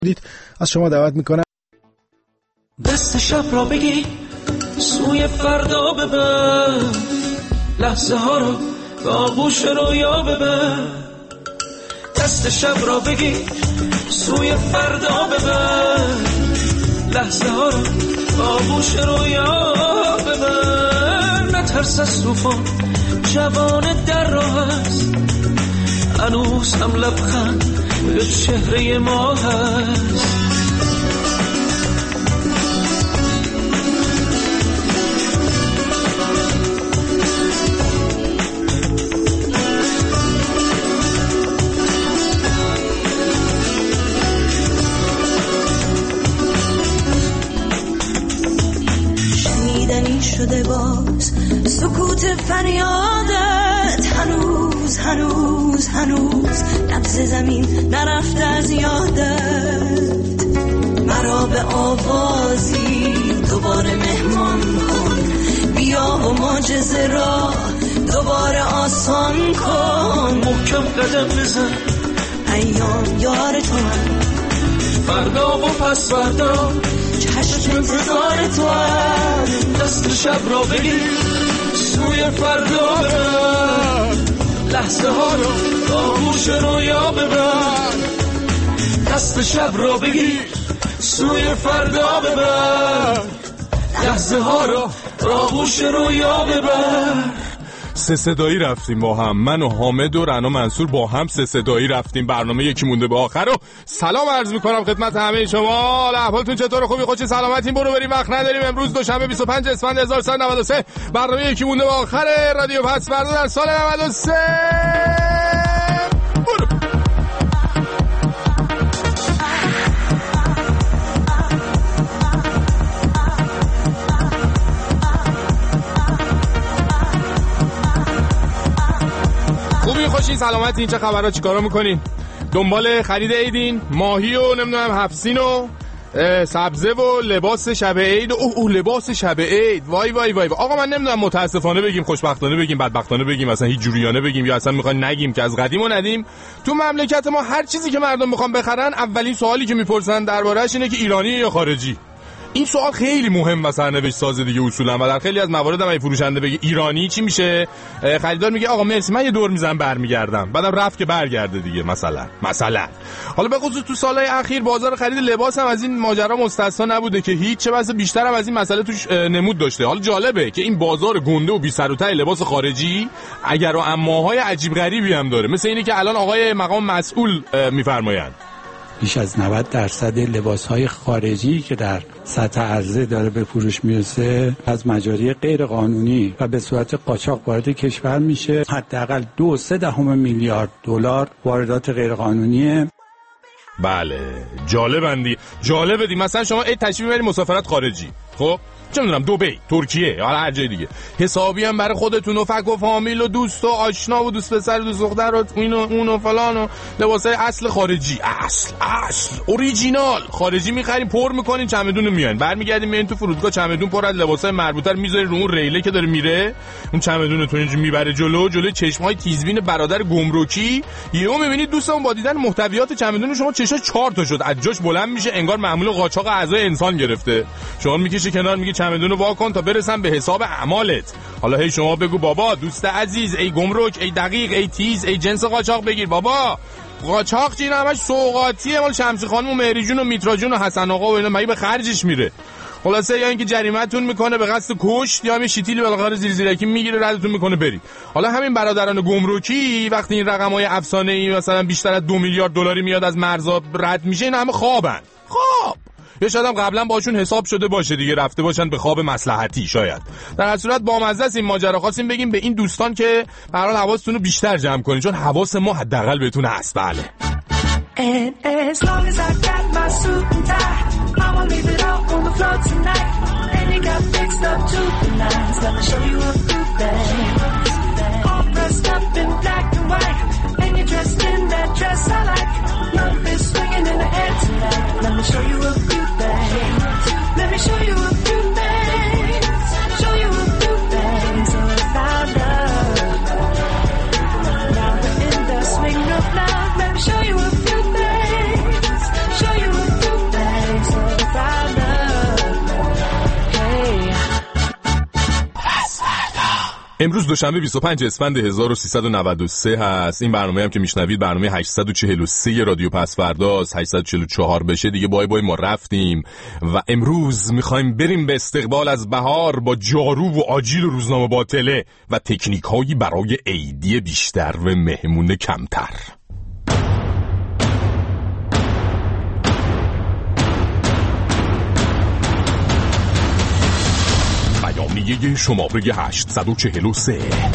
از شما دعوت میکنم دست شب را بگی سوی فردا ببر، لحظه ها رو به آغوش رویا ببر. دست شب را بگی سوی فردا ببر، لحظه ها رو به آغوش رویا ببر. نترس از طوفان، جوان در راه است، هنوز هم لبخند به چهره ما هست. شنیدنی شده باز سکوت فریادت، هنوز هنوز هنوز نبض زمین نرفته از یادت. مرا به آوازی دوباره مهمان کن، بیا و معجزه را دوباره آسان کن. محکم قدم بزن، ایام یار تو هم، فردا و پس فردا چشم انتظار تو هم. دست شب را بگیر سوی فردا ببر، لحظه ها رو به آغوش رویا ببر. دست شب را بگیر سوی فردا ببر، لحظه ها رو به آغوش رویا ببر. سه صدایی رفتیم با هم، من و حامد و رنا منصور با هم سه صدایی رفتیم. برنامه یکی مونده به آخر رو سلام عرض میکنم خدمت همه شما. احوالتون چطور؟ خوبی؟ خوشی؟ سلامتین؟ برو بریم، وقت نداریم. امروز دوشنبه 25 اسفند 1393 برنامه یکی مونده به آخر رادیو پس فردا در سال 93. برو. خوبی؟ خوشی؟ سلامتین؟ چه خبرها؟ چیکارا میکنین؟ دنبال خرید عیدین؟ ماهی و نمیدونم هفسین و سبزه و لباس شب عید. لباس شب عید، وای وای وای. آقا من نمیدونم متاسفانه بگیم، خوشبختانه بگیم، بدبختانه بگیم، اصلا هیچ جوریانه بگیم، یا اصلا میخوایم نگیم که از قدیم و ندیم تو مملکت ما هر چیزی که مردم میخوان بخرن اولین سوالی که میپرسن درباره‌اش اینه که ایرانیه یا خارجی. این سوال خیلی مهم و سرنوشت ساز دیگه اصولا، و در خیلی از موارد هم اگه فروشنده بگه ایرانی چی میشه، خریدار میگه آقا مرسی من یه دور میزنم برمیگردم، بعدم رفت که برگرده دیگه. مثلا حالا به خصوص تو سالهای اخیر بازار خرید لباس هم از این ماجرا مستثنا نبوده که هیچ، چه بسا بیشتر هم از این مسئله توش نمود داشته. حالا جالبه که این بازار گنده و بی سر و ته لباس خارجی اگر و اماهای عجیب غریبی هم داره، مثل اینی که الان آقای مقام مسئول میفرمایند بیش از 90% لباس‌های خارجی که در سطح عرضه داره به فروش میرسه از مجاری غیر قانونی و به صورت قاچاق وارد کشور میشه. حداقل 2.3 میلیارد دلار واردات غیر قانونیه. بله جالبه دی. مثلا شما تشریف میبری مسافرت خارجی، خب چه میدونم دبی، ترکیه، حالا هر جای دیگه، حسابی هم برای خودتون و فک و فامیل و دوست و آشنا و دوست پسر و دوست دختر و این و اون و فلان و لباسای اصل خارجی، اصل اوریجینال خارجی میخریم، پر میکنین، چمدون میان، برمیگردیم میان تو فرودگاه، چمدون پر از لباسای مربوطه رو میذاری رو اون ریله که داره میره، اون چمدونتون اینجوری میبره جلوی چشمای تیزبین برادر گمرکی. یهو میبینید دوستمون با دیدن محتویات چمدون شما چشا 4 تا شد، از جاش بلند میشه، انگار معمول قاچاق اعضای انسان گرفته. شما میکشه کنار، میگه چمدونو وا کن تا برسم به حساب اعمالت. حالا هی شما بگو بابا دوست عزیز، ای گمرک، ای دقیق، ای تیز، ای جنس قاچاق بگیر بابا. قاچاق چیه؟ همش سوغاتیه، مال شمسی خانم و مهری جون و میترا جون و حسن آقا و اینا، مگه به خرجش میره؟ خلاصه یا اینکه جریمه‌تون میکنه به قصد کشت، یا همین شیتیل بالاخره زیرزیرکی میگیره ردتون میکنه برید. حالا همین برادران گمرکی وقتی این رقم‌های افسانه‌ای مثلا بیشتر از 2 میلیارد دلاری میاد از مرزا رد میشه، این همه خوابن. خواب یا شاید هم قبلا باشون حساب شده باشه دیگه، رفته باشن به خواب مصلحتی شاید. در هر صورت بامزه است این ماجرا. خواستیم بگیم به این دوستان که به هر حال حواستون رو بیشتر جمع کنین، چون حواس ما حداقل بهتون هست. بله Let me show you a few things. Let me show you a few things. Show you a few things about love. Now we're in the swing of love. Let me show you a few things. Show you a امروز دوشنبه 25 اسفند 1393 هست. این برنامه هم که میشنوید برنامه 843 رادیو پسفرداست. 844 بشه دیگه بای بای ما رفتیم و امروز میخوایم بریم به استقبال از بهار با جارو و آجیل و روزنامه باطله و تکنیک هایی برای عیدی بیشتر و مهمون کمتر. بیانیه شماره 843.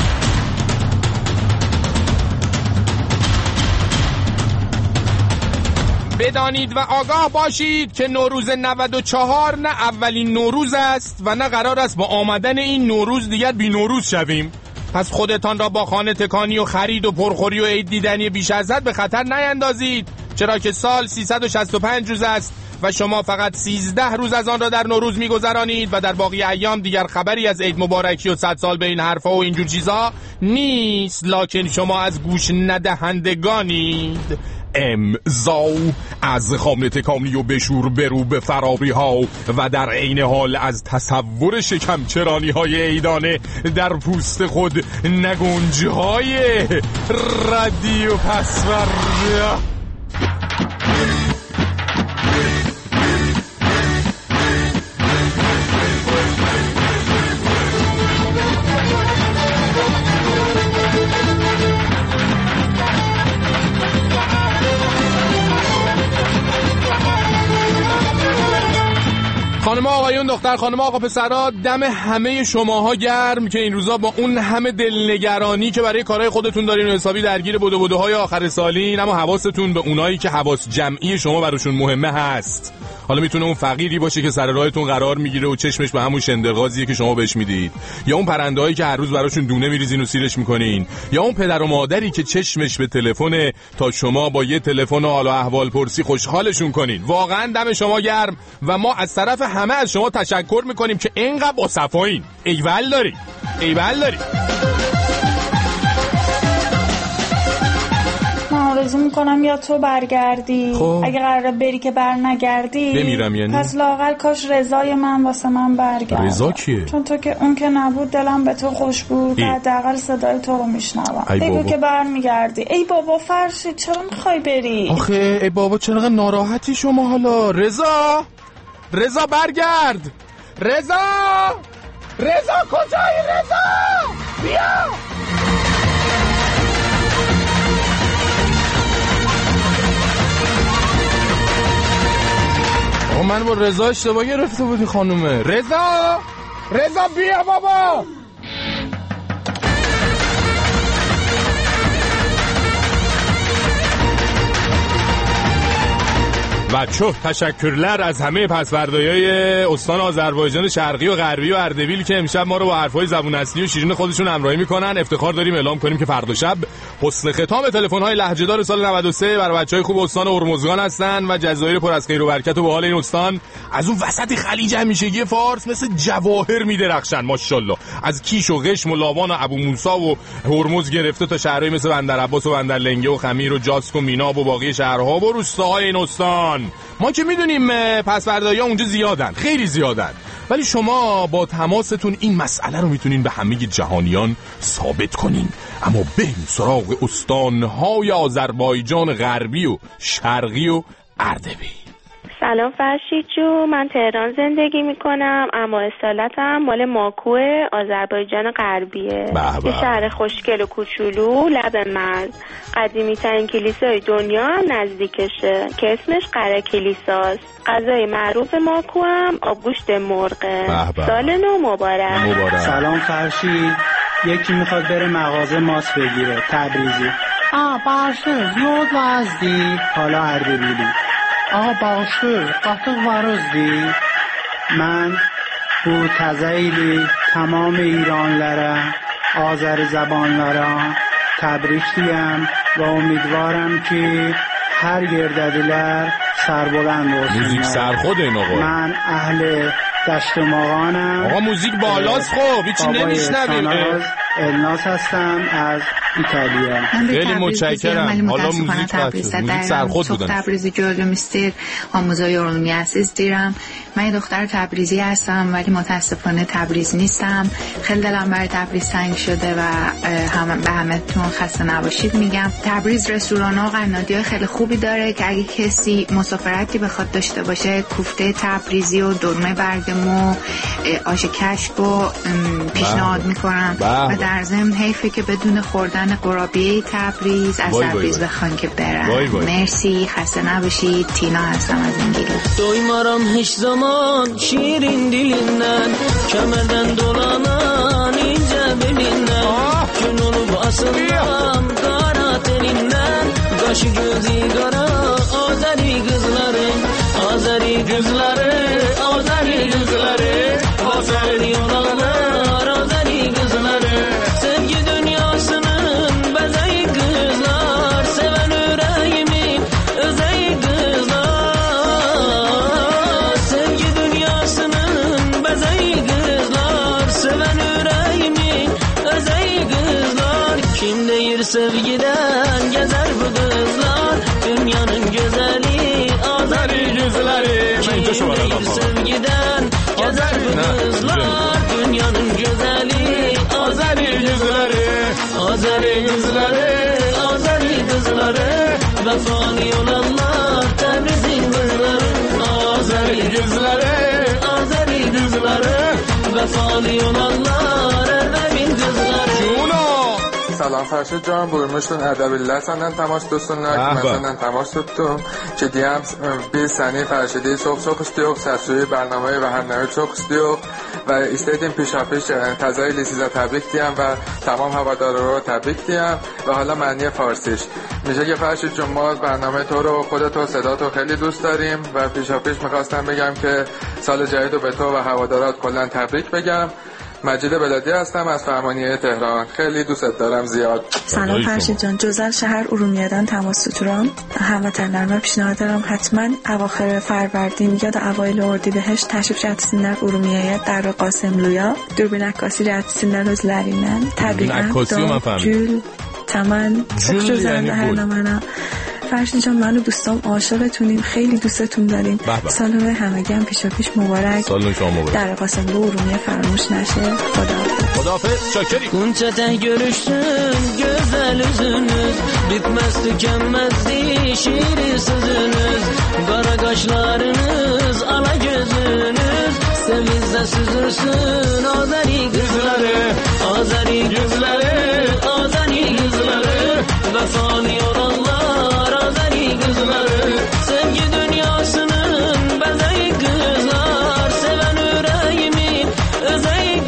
بدانید و آگاه باشید که نوروز 94 نه اولین نوروز است و نه قرار است با آمدن این نوروز دیگر بی نوروز شویم. پس خودتان را با خانه تکانی و خرید و پرخوری و عید دیدنی بیش از حد به خطر نیندازید، چرا که سال 365 روز است و شما فقط 13 روز از آن را در نوروز می‌گذرانید و در باقی ایام دیگر خبری از عید مبارکی و 100 سال به این حرفا و اینجور چیزا نیست، لکن شما از گوش ندهندگانید. امضا از خامنه تکانی و بشور برو به فراری ها و در عین حال از تصور شکمچرانی های عیدانه در پوست خود نگنج های رادیو پسورده. خانم آقایون، دختر خانم آقا پسرا، دم همه شماها گرم که این روزا با اون همه دلنگرانی که برای کارهای خودتون دارین و حسابی درگیر بدوهای آخر سالین، اما حواستون به اونایی که حواس جمعی شما براشون مهمه هست. حالا میتونه اون فقیری باشه که سر راهتون قرار میگیره و چشمش به همون شندرغازیه که شما بهش میدید، یا اون پرنده‌هایی که هر روز براشون دونه میریزین و سیرش میکنین، یا اون پدر و مادری که چشمش به تلفن تا شما با یه تلفن و حال و احوال پرسی خوشحالشون کنین. واقعا دم شما گرم و ما از طرف همه از شما تشکر میکنیم که اینقدر با صفایین. ایول داری ایول داری. آرزو میکنم یا تو برگردی. خب. اگه قراره بری که بر نگردی بمیرم یعنی. پس لااقل کاش رضای من واسه من برگرد. رضا کیه؟ چون تو که اون که نبود دلم به تو خوش بود، حداقل صدای تو رو میشنوم. بگو که بر میگردی. ای بابا فرشید چرا میخوای بری؟ آخه ای بابا چرا ناراحتی شما حالا؟ رضا برگرد. رضا کجایی رضا؟ بیا. من با رضا اشتباه گرفته بودی خانومه. رضا بیا بابا. بچه تشکرلر از همه پسوردایای استان آذربایجان شرقی و غربی و اردبیل که امشب ما رو با حرفای زبون اصلی و شیرین خودشون همراهی میکنن. افتخار داریم اعلام کنیم که فردا شب حسن ختام تلفن‌های لهجه‌دار سال 93 برای بچهای خوب استان هرمزگان هستن و جزایر پر از خیر و برکت و به حال این استان از اون وسط خلیج همیشگی فارس مثل جواهر میدرخشن ماشاءالله. از کیش و قشم و لاوان و ابو موسی و هرمز گرفته تا شهرهای مثل بندرعباس و بندرلنگه و خمیر و جاسک و میناب و باقی شهرها و روستاهای این استان. ما که میدونیم پسوردایی‌ها اونجا زیادن، خیلی زیادن، ولی شما با تماستون این مسئله رو میتونین به همه جهانیان ثابت کنین. اما بریم سراغ استانهای آذربایجان غربی و شرقی و اردبیل. سلام فرشید جو، من تهران زندگی میکنم اما اصالتم مال ماکو آذربایجان غربیه. یه شهر خوشگل و کوچولو لب مرز، قدیمی ترین کلیسای دنیا نزدیکشه که اسمش قره کلیساست. غذای معروف ماکو هم آبگوشت مرغه. سال نو مبارک. سلام فرشید، یکی میخواد بره مغازه ماست بگیره تبریزی. باشه زیاد وزدی. حالا اردبیلی. باشه قطق ورزدی. من bu tezeyli tamam İranlara, Azeri zabanlara təbrikliyəm və ümidvarım ki hər yerdədirlər سربلند olsunlar. موزیک سرخود این آقا. من اهل دشت ماغانم. آقا موزیک بالاست خب هیچی نمیشنویم. الناس هستم از ایتالیا. خیلی متشکرم. حالا موزیک سرخود بودن. تبریزی جلو میستر آموزای علومی اساس دیرم. من یه دختر تبریزی هستم ولی متاسفانه تبریز نیستم. خیلی دلم برای تبریز تنگ شده و به همتون خسته نباشید میگم. تبریز رستوران و قنادی‌های خیلی خوبی داره که اگه کسی مسافرتی بخواد داشته باشه کوفته تبریزی و دلمه برگمو آش کشک رو پیشنهاد میکنم و در ضمن حیفه که بدون خوردن قرابیه تبریز از تبریز بخوان که برن. مرسی، خسته نباشید. تینا هستم از انگلیس. Doymaram hiç zaman şirin dilinden, kemeden dolanan ince belinden, gün olup asılmam kara teninden, kaşı gözü kara Azeri kızları, Azeri kızları, Azeri kızları, Azeri olanlar, Azeri kızları, sevgi dünyasının bezeyi kızlar, seven yüreğimin özeyi kızlar, sevgi dünyasının bezeyi kızlar, seven yüreğimin özeyi kızlar, kim deyir sevgiden gezer bu kızlar, dünyanın güzeli Azeri kızları, kim deyir sevgiden gezer bu kızlar, dünyanın güzeli Azeri kızları, Azeri kızları, Azeri kızları, vefalı olanlar Tebriz'in kızları, Azeri kızları, Azeri kızları, vefalı olanlar Erbebin kızları. سلام فرشید جان، بورمشتون ادبیات سندن تماس دوستونlar که مثلا تماس tuttum که diyem bir seni فرشیدی çok istiyor sesli برنامه و همنامه çok istiyor و istediğim پیشاپیش تزایل سیزا تبریک diyem و تمام هوادارا رو تبریک diyem و حالا معنی فارسیش میشه که فرشید جان ما برنامه تو رو خودت و صدا تو خیلی دوست داریم و پیشاپیش میخواستم بگم که سال جدید رو به تو و هوادارات کلا تبریک بگم. مجید بلادی هستم از فرمانیه تهران. خیلی دوست دارم زیاد. سلام فرشید جان، جزل شهر ارومیه‌دان تماس tuturam. هموطنlarıma پیشنهاد دارم حتما اواخر فروردین یا در اوایل اردیبهشت تشریف etsinler Urumiyeye در قاسملویا. دوربین عکاسی را etsinler özlerinden. تبریکم جول تمن جزل هرنامنا. فرشید جان من و دوستام عاشقتونیم، خیلی دوستتون داریم. سال نو همگی هم پیشاپیش مبارک. سال نو شما مبارک. در قاسملو ارومیه فراموش نشه. خداحافظ. شاکری. Gunçete görüştün güzel yüzünüz, bitmez tükenmezdi şiiri sözünüz, kara kaşlarınız ala gözünüz, sevizde süzülsün Azeri kızları, Azeri kızları, Azeri kızları, vefalı olanlar Azeri kızları, sevgi dünyasının bezeyi kızlar, seven yüreğimin özeyi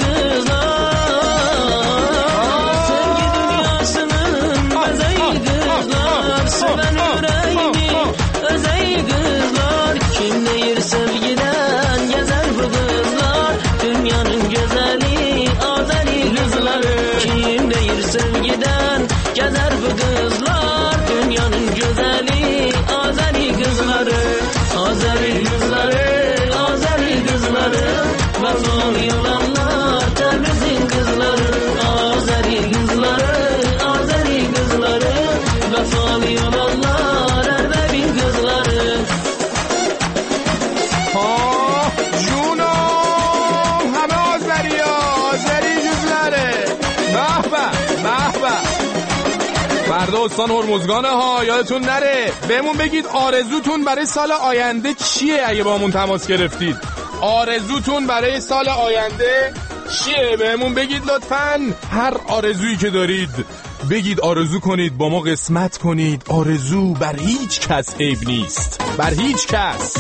kızlar, sevgi dünyasının bezeyi kızlar, seven yüreğimin özeyi kızlar, kim deyir sevgiden gezer bu kızlar, dünyanın güzeli Azeri kızları, kim deyir sevgiden gezer bu kızlar, dünyanın güzeli Azeri kızları, Azeri kızları, Azeri kızları, vefalı olanlar Tebriz'in kızları, Azeri kızları, Azeri kızları, vefalı olanlar Erbebin kızları. جونم همه آذری ها، آذری کızları. به به به به. فردا استان هرمزگانه ها، یادتون نره بهمون بگید آرزوتون برای سال آینده چیه. اگه بامون تماس گرفتید آرزوتون برای سال آینده چیه بهمون بگید لطفاً. هر آرزویی که دارید بگید، آرزو کنید با ما قسمت کنید. آرزو بر هیچ کس عیب نیست، بر هیچ کس.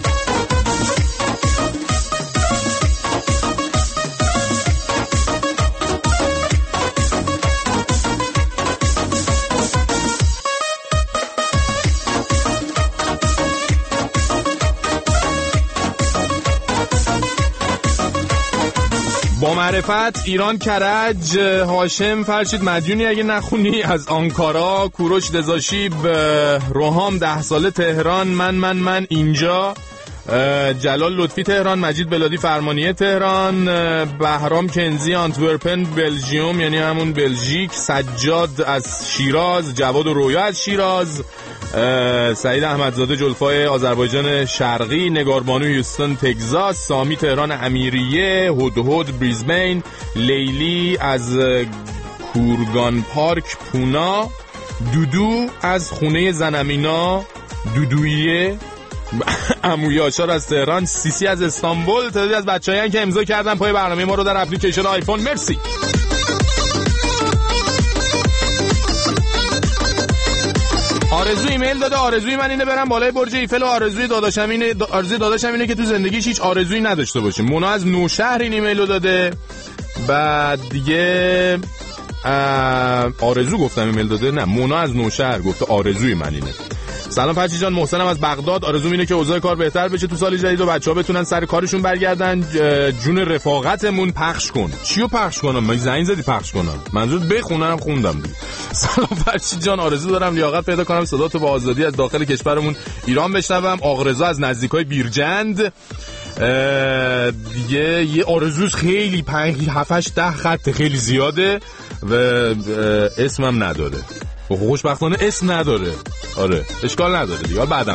با معرفت، ایران کرج، هاشم فرشید مدیونی اگه نخونی، از آنکارا، کوروش دزاشیب، روهام 10 ساله تهران، من اینجا، جلال لطفی تهران، مجید بلادی فرمانیه تهران، بهرام کنزی آنتورپن بلژیوم یعنی همون بلژیک، سجاد از شیراز، جواد و رویا از شیراز، سعید احمدزاده جلفای آذربایجان شرقی، نگاربانو هیوستن تگزاس، سامی تهران امیریه، هدهد بریزبین، لیلی از کورگان پارک پونا، دودو از خونه زنمینا دودویه، عموی آشار از تهران، سیسی از استانبول. تعدادی از بچه‌هایی که امضا کردن پای برنامه ما رو در اپلیکیشن آیفون. مرسی. آرزو ایمیل داده. آرزوی من اینه برم بالای برج ایفل و آرزوی داداشم اینه که تو زندگیش هیچ آرزویی نداشته باشیم. مونا از نوشهر این ایمیل رو داده. بعد دیگه آرزو گفتم ایمیل داده، نه مونا از نوشهر گفته آرزوی من اینه. سلام فرشی جان، محسنم از بغداد. آرزوم اینه که اوضاع کار بهتر بشه تو سال جدید و بچه‌ها بتونن سر کارشون برگردن. جون رفاقتمون پخش کن. چیو پخش کنم؟ من زنگ زدی پخش کنم؟ منظور بخونم خوندم دیگه. سلام فرشی جان، آرزو دارم لیاقت پیدا کنم صداتو با آزادی از داخل کشورمون ایران بشنوم. آقرضا از نزدیکای بیرجند. دیگه یه آرزوش خیلی 5-7-8 خط خیلی زیاده و اسمم نداره. خوشبختانه اسم نداره. آره اشکال نداره دیگه، بعدم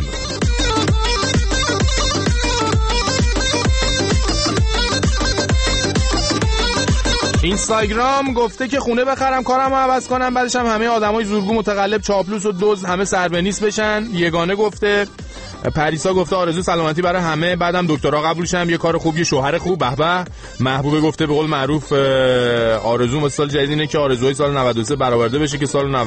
اینستاگرام گفته که خونه بخرم کارم رو عوض کنم، بعدش هم همه آدمای زورگو متقلب چاپلوس و دزد همه سر به نیست بشن. یگانه گفته. پریسا گفته آرزو سلامتی برای همه، بعدم دکترا قبولشم، یه کار خوب، یه شوهر خوب. به به. محبوبه گفته به قول معروف آرزو سال جدید اینه که آرزوهای سال 93 برآورده بشه که سال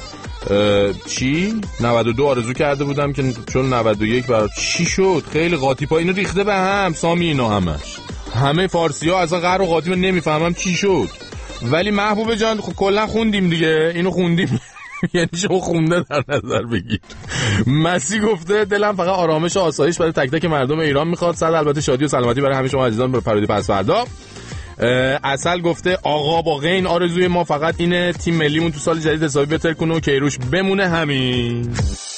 92 آرزو کرده بودم که چون 91 چی شد؟ خیلی قاطی پا اینو ریخته به هم سامی اینا همه فارسی ها اصلا غر و قاطی من نمیفهمم چی شد. ولی محبوبه جان کلا خوندیم دیگه، اینو خوندیم یعنی شما خونده در نظر بگیر. مسی گفته دلم فقط آرامش و آسایش برای تک تک مردم ایران میخواد، صد البته شادی و سلامتی برای همه شما عزیزان به پرودی پس فردا. اصل گفته آقا با غین آرزوی ما فقط اینه تیم ملیمون تو سال جدید حسابی بهتر کنه و کیروش بمونه همین.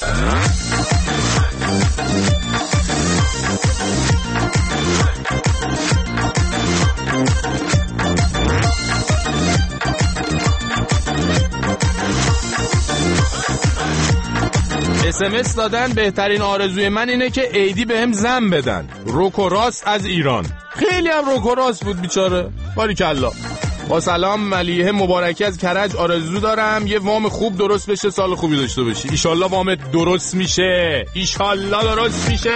SMS دادن بهترین آرزوی من اینه که عیدی بهم زن بدن. روکوراس از ایران. خیلی هم روکوراس بود بیچاره. باریکالله. با سلام ملیحه مبارکی از کرج. آرزو دارم یه وام خوب درست بشه، سال خوبی داشته باشی. ایشالله وامت درست میشه. ایشالله درست میشه.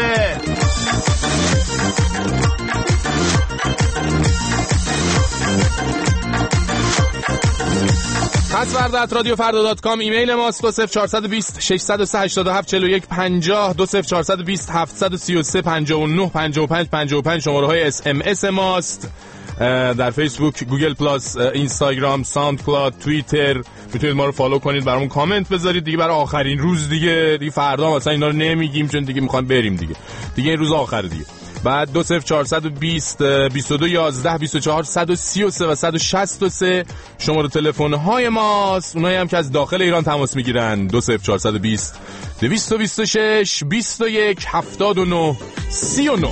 @radiofrda.com ایمیل ماست. 20420 603 87 41 50 20420 733 59 55 55 شماره های SMS ماست. در فیسبوک، گوگل پلاس، اینستاگرام، ساوند کلاود، توییتر میتونید ما رو فالو کنید، برامون کامنت بذارید. دیگه برای آخرین روز دیگه فردا مثلا اینا رو نمیگیم چون دیگه میخوام بریم دیگه این روز آخر دیگه. بعد 20420 22 11 24 133 و 163 شماره تلفن های ماست. اونایی هم که از داخل ایران تماس میگیرن 20420 226 21 79 39.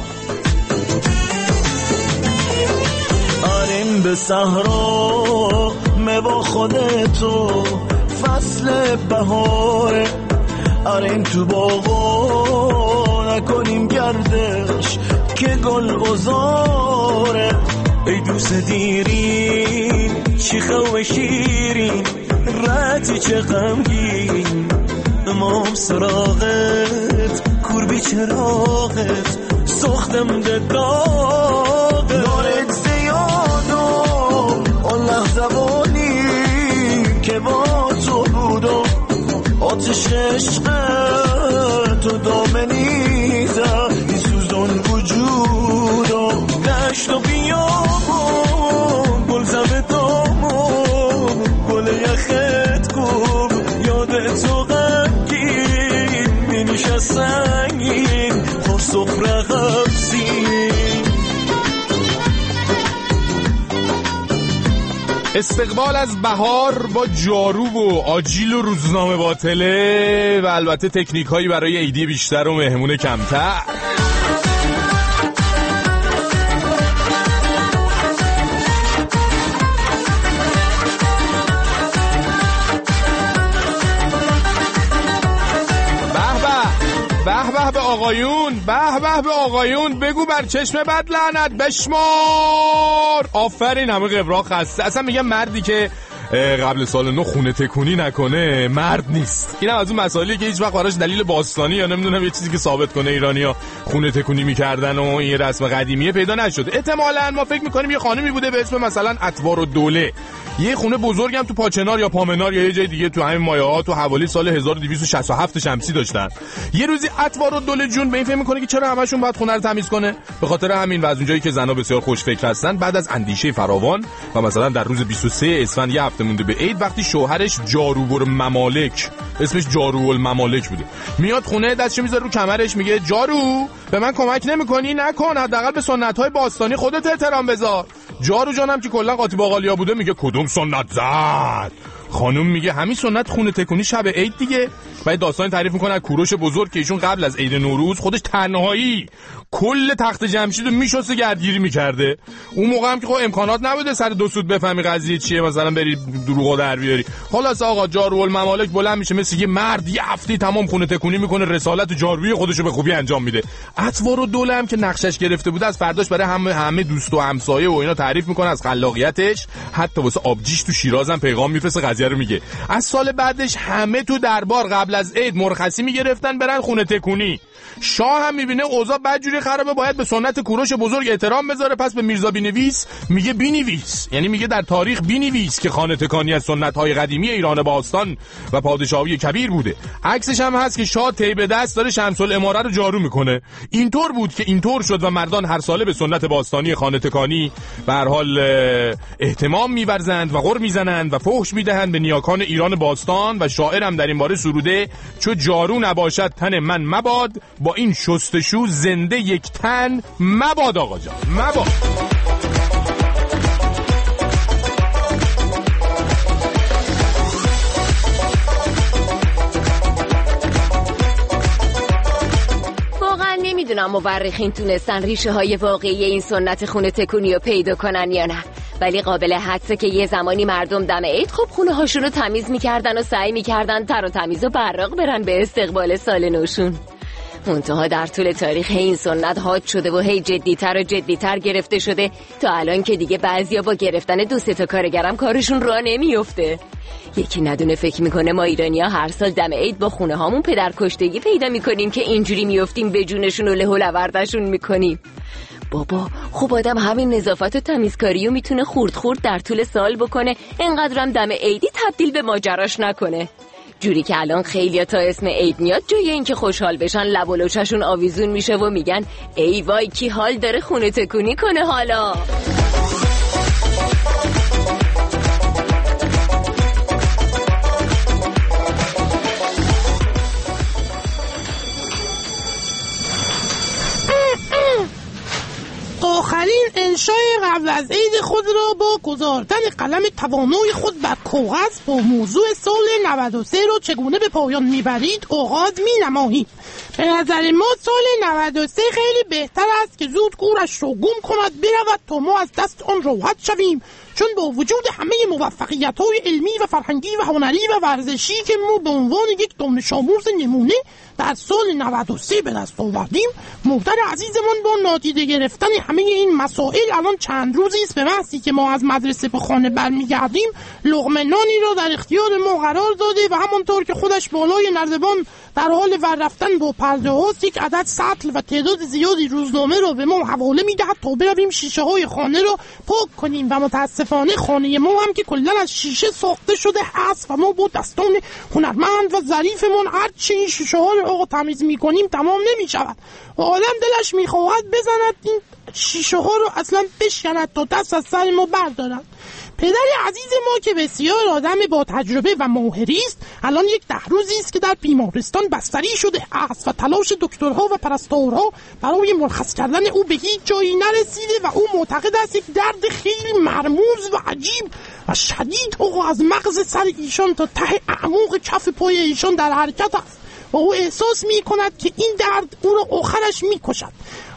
آریم به صحرا با خودتو فصل بهاره، آریم تو باغا نکنیم گردش که گل بزاره. ای دوست دیرین شیخه و شیرین رتی چه غمگین، امام سراغت کوربی چراغت سختم دداغ دارت زیادم اون لحظوانی که با تو بودم آتش عشق تو دامنی زد این سوزان وجودم دشت و بیابم گل زم دامم گل یخت کن یادت تو غمگین مینیش از سنگین خور سفره غمزین. استقبال از بهار با جارو و آجیل و روزنامه باطله و البته تکنیک هایی برای عیدی بیشتر و مهمون کمتر. آقایون، به آقایون، بگو بر چشم بد لعنت بشمار. آفرین، همه قبرا خسته. اصلا میگم مردی که قبل سال 9 خونه تکونی نکنه مرد نیست. اینم از اون مسائلی که هیچ وقت براش دلیل باستانی یا نمیدونم یه چیزی که ثابت کنه ایرانی‌ها خونه تکونی میکردن و این رسم قدیمیه پیدا نشد. احتمالاً ما فکر میکنیم یه خانمی بوده به اسم مثلا اطوارالدوله، یه خونه بزرگم تو پاچنار یا پامنار یا یه جای دیگه تو همین مایه‌ها تو حوالی سال 1267 شمسی داشتن. یه روزی اطوارالدوله جون به این فکر میکنه که چرا همشون باید خونه رو تمیز کنه. به خاطر همین و از اونجایی که زنا بسیار خوش فکر هستن، بعد از اندیشه فراوان و مثلا در روز 23 اسفند یه هفته مونده به عید، وقتی شوهرش جاروالممالک، اسمش جاروالممالک بوده، میاد خونه دستشو میذاره رو کمرش میگه جارو به من کمک نمی‌کنی؟ نکن، حداقل به سنت‌های باستانی خودت احترام بذار. جارو جانم که کلا قاطی باقالیا بوده میگه کدوم سنت زد؟ خانم میگه همین سنت خونه تکونی شب عید دیگه. بعد داستان تعریف میکنه از کوروش بزرگ که ایشون قبل از عید نوروز خودش تنهایی کل تخت جمشید رو میشسته گردگیری میکرده. اون موقع هم که خب امکانات نبوده سر دو سود بفهمی قضیه چیه، مثلا بری دروغو در بیاری. خلاص آقا جاروالممالک بلند میشه مثل یه مرد یه هفته تمام خونه تکونی میکنه، رسالت جارویی خودشو به خوبی انجام میده. اطوارالدوله هم که نقشش گرفته بوده از فرداش برای همه دوست و همسایه و اینا تعریف میکنه از خلاقیتش، حتی واسه آبجیش تو شیراز هم پیغام میفرسته، قضیه رو میگه. از سال بعدش همه تو دربار قبل از عید مرخصی میگرفتن برن خونه تکونی. شاه هم میبینه اوضاع بدجوری خرابه، باید به سنت کوروش بزرگ احترام بذاره، پس به میرزا بینویس میگه بینویس، یعنی میگه در تاریخ بینویس که خانه تکانی از سنت‌های قدیمی ایران باستان و پادشاهی کبیر بوده. عکسش هم هست که شاه تی به دست داره شمس الاماره رو جارو میکنه. اینطور بود که اینطور شد و مردان هر ساله به سنت باستانی خانه تکانی به هر حال اهتمام می‌ورزند و غر میزنند و فحش میدهند به نیاکان ایران باستان. و شاعر هم در این باره سروده چو جارو نباشد تن من مباد، با این شستشو زنده یک تن مباد. آقا جان مباد. واقعا نمیدونم مورخین تونستن ریشه های واقعی این سنت خونه تکونی رو پیدا کنن یا نه، ولی قابل حدسه که یه زمانی مردم دم عید خب خونه هاشون رو تمیز میکردن و سعی میکردن تر و تمیز و براق برن به استقبال سال نوشون. منتها در طول تاریخ این سنت حاد شده و هی جدیتر و جدیتر گرفته شده تا الان که دیگه بعضیا با گرفتن 2-3 کارگرم کارشون راه نمیفته. یکی ندونه فکر میکنه ما ایرانی‌ها هر سال دم عید با خونه هامون پدرکشتگی پیدا میکنیم که اینجوری میافتیم به جونشون و له و لوردشون میکنیم. بابا خب آدم همین نظافت و تمیزکاریو میتونه خورد در طول سال بکنه، اینقدرم دم عیدی تبدیل به ماجراش نکنه. جوری که الان خیلیا تا اسم عید میاد جای اینکه خوشحال بشن لب و لوچشون آویزون میشه و میگن ای وای کی حال داره خونه تکونی کنه حالا. آخرین انشای قبل از عید خود را با گذاردن قلم توانای خود بر کاغذ با موضوع سال 93 را چگونه به پایان میبرید آغاز مینمایید. به نظر ما سال 93 خیلی بهتر است که زود گورش را گم کند برود تا ما از دست آن راحت شویم، چون با وجود همه موفقیت‌های علمی و فرهنگی و هنری و ورزشی که ما به عنوان یک دانش آموز نمونه در سال 93 به دست آوردیم، مادر عزیزمان با نادیده گرفتن همه این مسائل الان چند روزی است به محضی که ما از مدرسه به خانه برمیگردیم لقمه نانی را در اختیار ما قرار داده و همانطور که خودش بالای نردبان در حال ور رفتن با پرده هاست یک عدد سطل و تعداد زیادی روزنامه را به ما حواله میدهد تا برویم شیشه های خانه را پاک کنیم. و متاسفانه خانه ما هم که کلا از شیشه ساخته شده هست و ما با دستان هنرمند و ظریفمون هرچی این شیشه ها رو تمیز میکنیم تمام نمیشود و آدم دلش میخواهد بزند این شیشه ها رو اصلا بشکند تا دست از سر ما بردارد. پدر عزیز ما که بسیار آدم با تجربه و ماهری است الان 10 روزی است که در بیمارستان بستری شده است و تلاش دکترها و پرستارها برای مرخص کردن او به هیچ جایی نرسیده و او معتقد است یک درد خیلی مرموز و عجیب و شدید از مغز سر ایشان تا ته اعماق کف پای ایشان در حرکت است و او احساس می کند که این درد او را آخرش می کشد.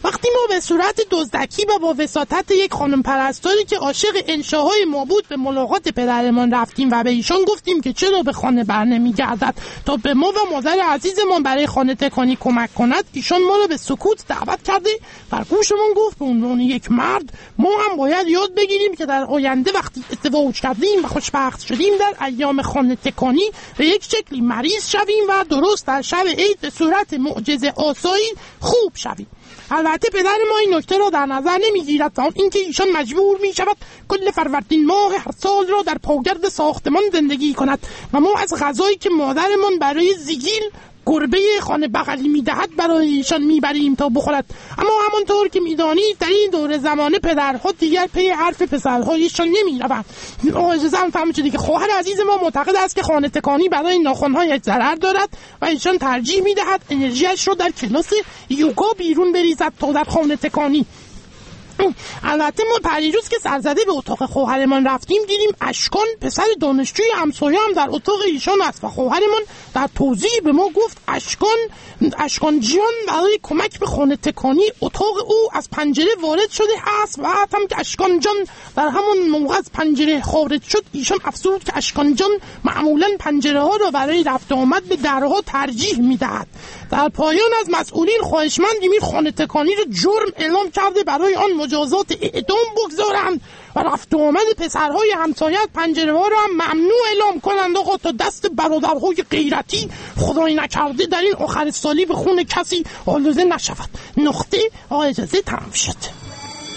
وقتی ما به صورت دزدکی و با وساطت یک خانم پرستاری که عاشق انشاهای ما بود به ملاقات پدرمان رفتیم و به ایشان گفتیم که چرا به خانه برنمیگردد تا به ما و مادر عزیزمان برای خانه تکانی کمک کند، ایشان ما را به سکوت دعوت کرده در گوشمان گفت به عنوان یک مرد ما هم باید یاد بگیریم که در آینده وقتی ازدواج کردیم و خوشبخت شدیم در ایام خانه تکانی به یک شکلی مریض شویم و درست در شب عید به صورت معجزه آسایی خوب شویم. البته پدر ما این نکته را در نظر نمیگیرد تا اینکه ایشان مجبور می شود کل فروردین ماه هر سال را در پاگرد ساختمان زندگی کند و ما از غذایی که مادرمان برای زیگیل گربه خانه بغلی میدهد برای ایشان میبریم تا بخورد. اما همانطور که میدانید در این دور زمانه پدرها دیگر پی حرف پسرهایشان نمیروند. اجازه هم فهم شده که خواهر عزیز ما معتقد است که خانه تکانی برای ناخن‌هایش ضرر دارد و ایشان ترجیح میدهد انرژیش را در کلاس یوگا بیرون بریزد تا در خانه تکانی. البته ما پریروز که سرزده به اتاق خواهرمان رفتیم دیدیم اشکان پسر دانشجوی همسایه هم در اتاق ایشان است و خواهرمان در توضیح به ما گفت اشکان جان برای کمک به خانه تکانی اتاق او از پنجره وارد شده است و هم که اشکان جان در همون موقع از پنجره خارج شد ایشان افسود که اشکان جان معمولا پنجره ها را برای رفت آمد به درها ترجیح میدهد. در پایان از مسئولین خواهشمندیم این خانه تکانی را جرم اعلام کرده برای آن مجازات اعدام بگذارند و رفت و آمد پسرهای همسایت پنجره ها را هم ممنوع اعلام کنند آقا تا دست برادرهای غیرتی خدای نکرده در این آخر سالی به خون کسی آلوده نشود. نقطه اجازه تمام شد.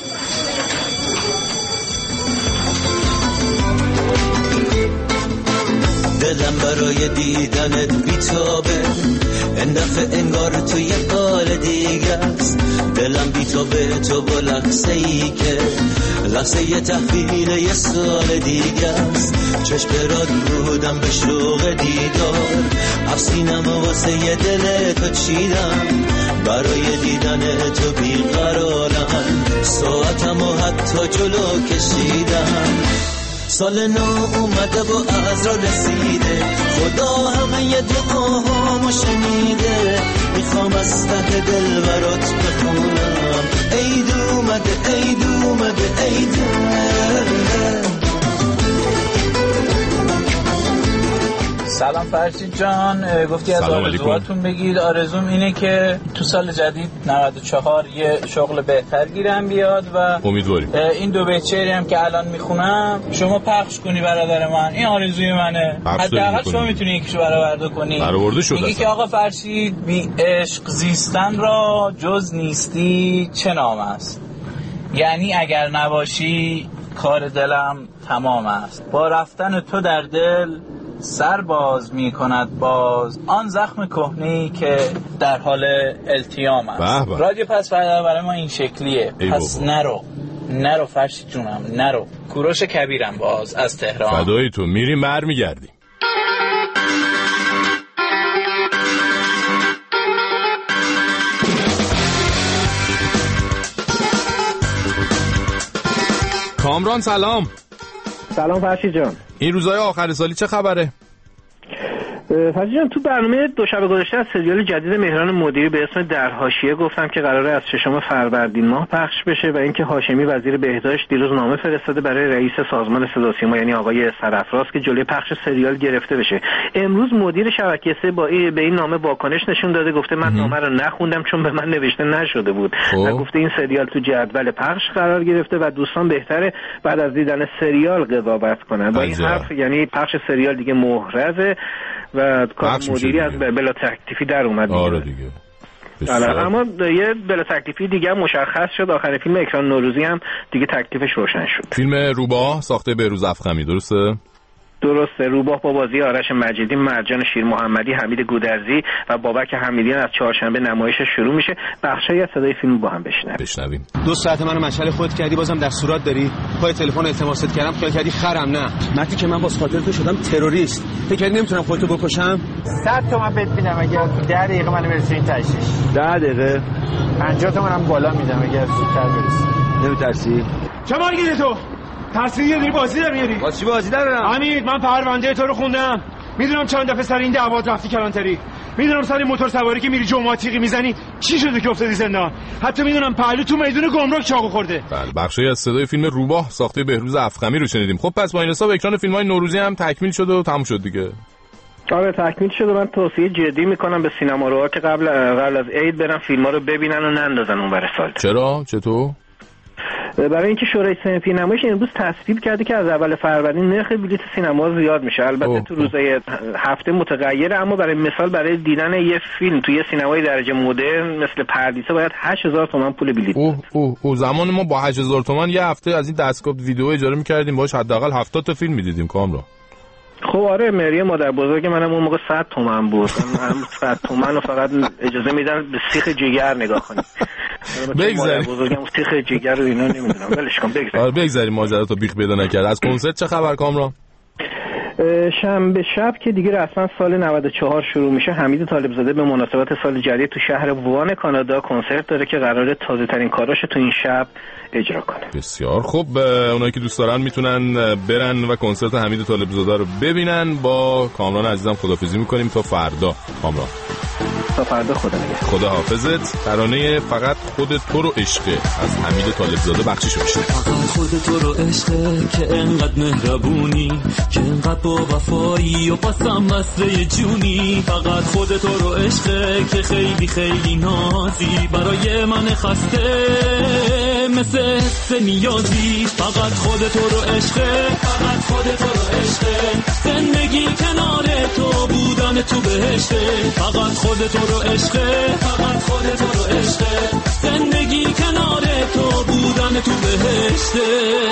دلم برای دیدنت بیتابه این دفعه انگار تو یه حال دیگه است. دلم بیتابه تو با لحظه ای که لحظه یه تحویل یه سال دیگه است. چشم برات بودم به شوق دیدار افسینم و واسه یه دل تو چیدم برای دیدن تو بیقرارم ساعتم و حتی جلو کشیدم. سال نو اومده و از را رسیده خدا همه ی دعاهامو شنیده میخوام از ته دل برات بخونم عید اومده عید اومده عید اومده. سلام فرشید جان، گفتی از آرزوهاتون بگید. آرزوم اینه که تو سال جدید 94 یه شغل بهتر گیرم بیاد و امیدواریم این دو بیت شعری هم که الان میخونم شما پخش کنی برادر من. این آرزوی منه، حداقل شما میتونی یکیشو برآورده کنی. برآورده شد. میگی که آقا فرشید بی عشق زیستن را جز نیستی چه نام است، یعنی اگر نباشی کار دلم تمام است. با رفتن تو در دل سر باز می کند باز آن زخم کهنه‌ای که در حال التیام است. رادیو پس فردا برای ما این شکلیه. پس نرو فرشید جونم نرو. کوروش کبیرم باز از تهران. فدای تو، میریم برمیگردیم. کامران سلام. سلام فرشید جان. این روزهای آخر سالی چه خبره؟ فرشید جان تو برنامه دوشنبه گذشته از سریال جدید مهران مدیری به اسم در حاشیه گفتم که قراره از 6 فروردین ماه پخش بشه و اینکه هاشمی وزیر بهداشت دیروز نامه فرستاده برای رئیس سازمان صدا و سیما یعنی آقای سرافراز که جلوی پخش سریال گرفته بشه. امروز مدیر شبکه 3 به این نامه واکنش نشون داده، گفته من نامه رو نخوندم چون به من نوشته نشده بود و گفته این سریال تو جدول پخش قرار گرفته و دوستان بهتره بعد از دیدن سریال قضاوت کنن. با این حرف یعنی پخش سریال دیگه محرزه و کار مدیری از بلا تکلیفی در اومد. آره دیگه. اما یه بلا تکلیفی دیگه مشخص شد. آخر فیلم اکران نوروزی هم دیگه تکلیفش روشن شد. فیلم روباه ساخته بهروز افخمی، درسته؟ درسته. روباه با بازی آرش مجیدی، مرجان شیر محمدی، حمید گودرزی و بابک حمیدیان از چهارشنبه نمایش شروع میشه. بخشایی از صدای فیلم با هم بشنویم. 2 ساعت منو مشعل خودت کردی، بازم دستورات داری. پای تلفن التماست کردم خیال کردی خرم. نه مردی که من باز خاطر تو شدم تروریست. فکر کردی نمیتونم خودتو بکشم؟ 100 تومن بهت میدم اگه تو 10 دقیقه منو برسی این تشیش. 10 دقیقه 50 تومن هم بالا میدم اگه زودتر برسی. نمیترسی؟ چه مارگیری تو؟ تصویری داری بازی در میاری؟ بازی دارم. حمید من پرونده تو رو خوندم. میدونم چند دفعه سر این دعوات رفتی کلانتری. میدونم سال موتور سواری که میری جمعاتیقی میزنی چی شده که افتادی زندان. حتی میدونم پهلو تو میدون گمرک چاقو خورده. بله، بخشی از صدای فیلم روباه ساخته بهروز افخمی رو شنیدیم. خب پس با این حساب اکران فیلم‌های نوروزی هم تکمیل شد و تموم شد دیگه. آره تکمیل شد و من توصیه جدی میکنم به سینماروها که قبل از عید برن فیلم‌ها رو ببینن و نندازن اون ور سال. چرا؟ چطور؟ برای اینکه شورای سینمای نمایش امروز تصویب کرده که از اول فروردین نرخ بلیط سینما زیاد میشه. البته تو روزهای هفته متغیره، اما برای مثال برای دیدن یه فیلم توی سینمای درجه مدرن مثل پردیسه باید 8000 تومان پول بلیط. اوه زمان ما با 8000 تومان یه هفته از این دستگاه ویدیو اجاره می‌کردیم، باهاش حداقل 70 تا فیلم می‌دیدیم کامرا. خب آره، مری مادر بزرگ منم اون موقع 100 تومن بود. من 100 تومن رو فقط اجازه میدن به سیخ جگر نگاه کنیم. بگذاریم بزرگم سیخ جگر رو اینا نمیدونم، ولش کن بگذاریم. آره بگذاریم ماجراتو بیخ پیدا نکرد. از کنسرت چه خبر کامران؟ شنبه شب که دیگه رسما سال 94 شروع میشه، حمید طالبزاده به مناسبت سال جدید تو شهر وان کانادا کنسرت داره که قراره تازه ترین کاراشو تو این شب اجرا کنه. بسیار خوب، اونایی که دوست دارن میتونن برن و کنسرت حمید طالبزاده رو ببینن. با کامران عزیزم خداحافظی میکنیم تا فردا. کامران تا فردا، خدا حافظت. ترانه فقط خود تو رو عشقه از حمید طالبزاده بخشش میشه. فقط خود تو رو عشقه که انقدر مهربونی، که انقدر با وفایی و پسم مسله جونی. فقط خود تو رو عشقه که خیلی خیلی نازی، برای من خسته مثل حس نیازی. فقط خود تو رو عشقه، فقط خود تو رو عشقه، زندگی کنار تو بودن تو بهشته. فقط خود تو رو عشقه، فقط خود تو رو عشقه، زندگی کنار تو بودن تو بهشته.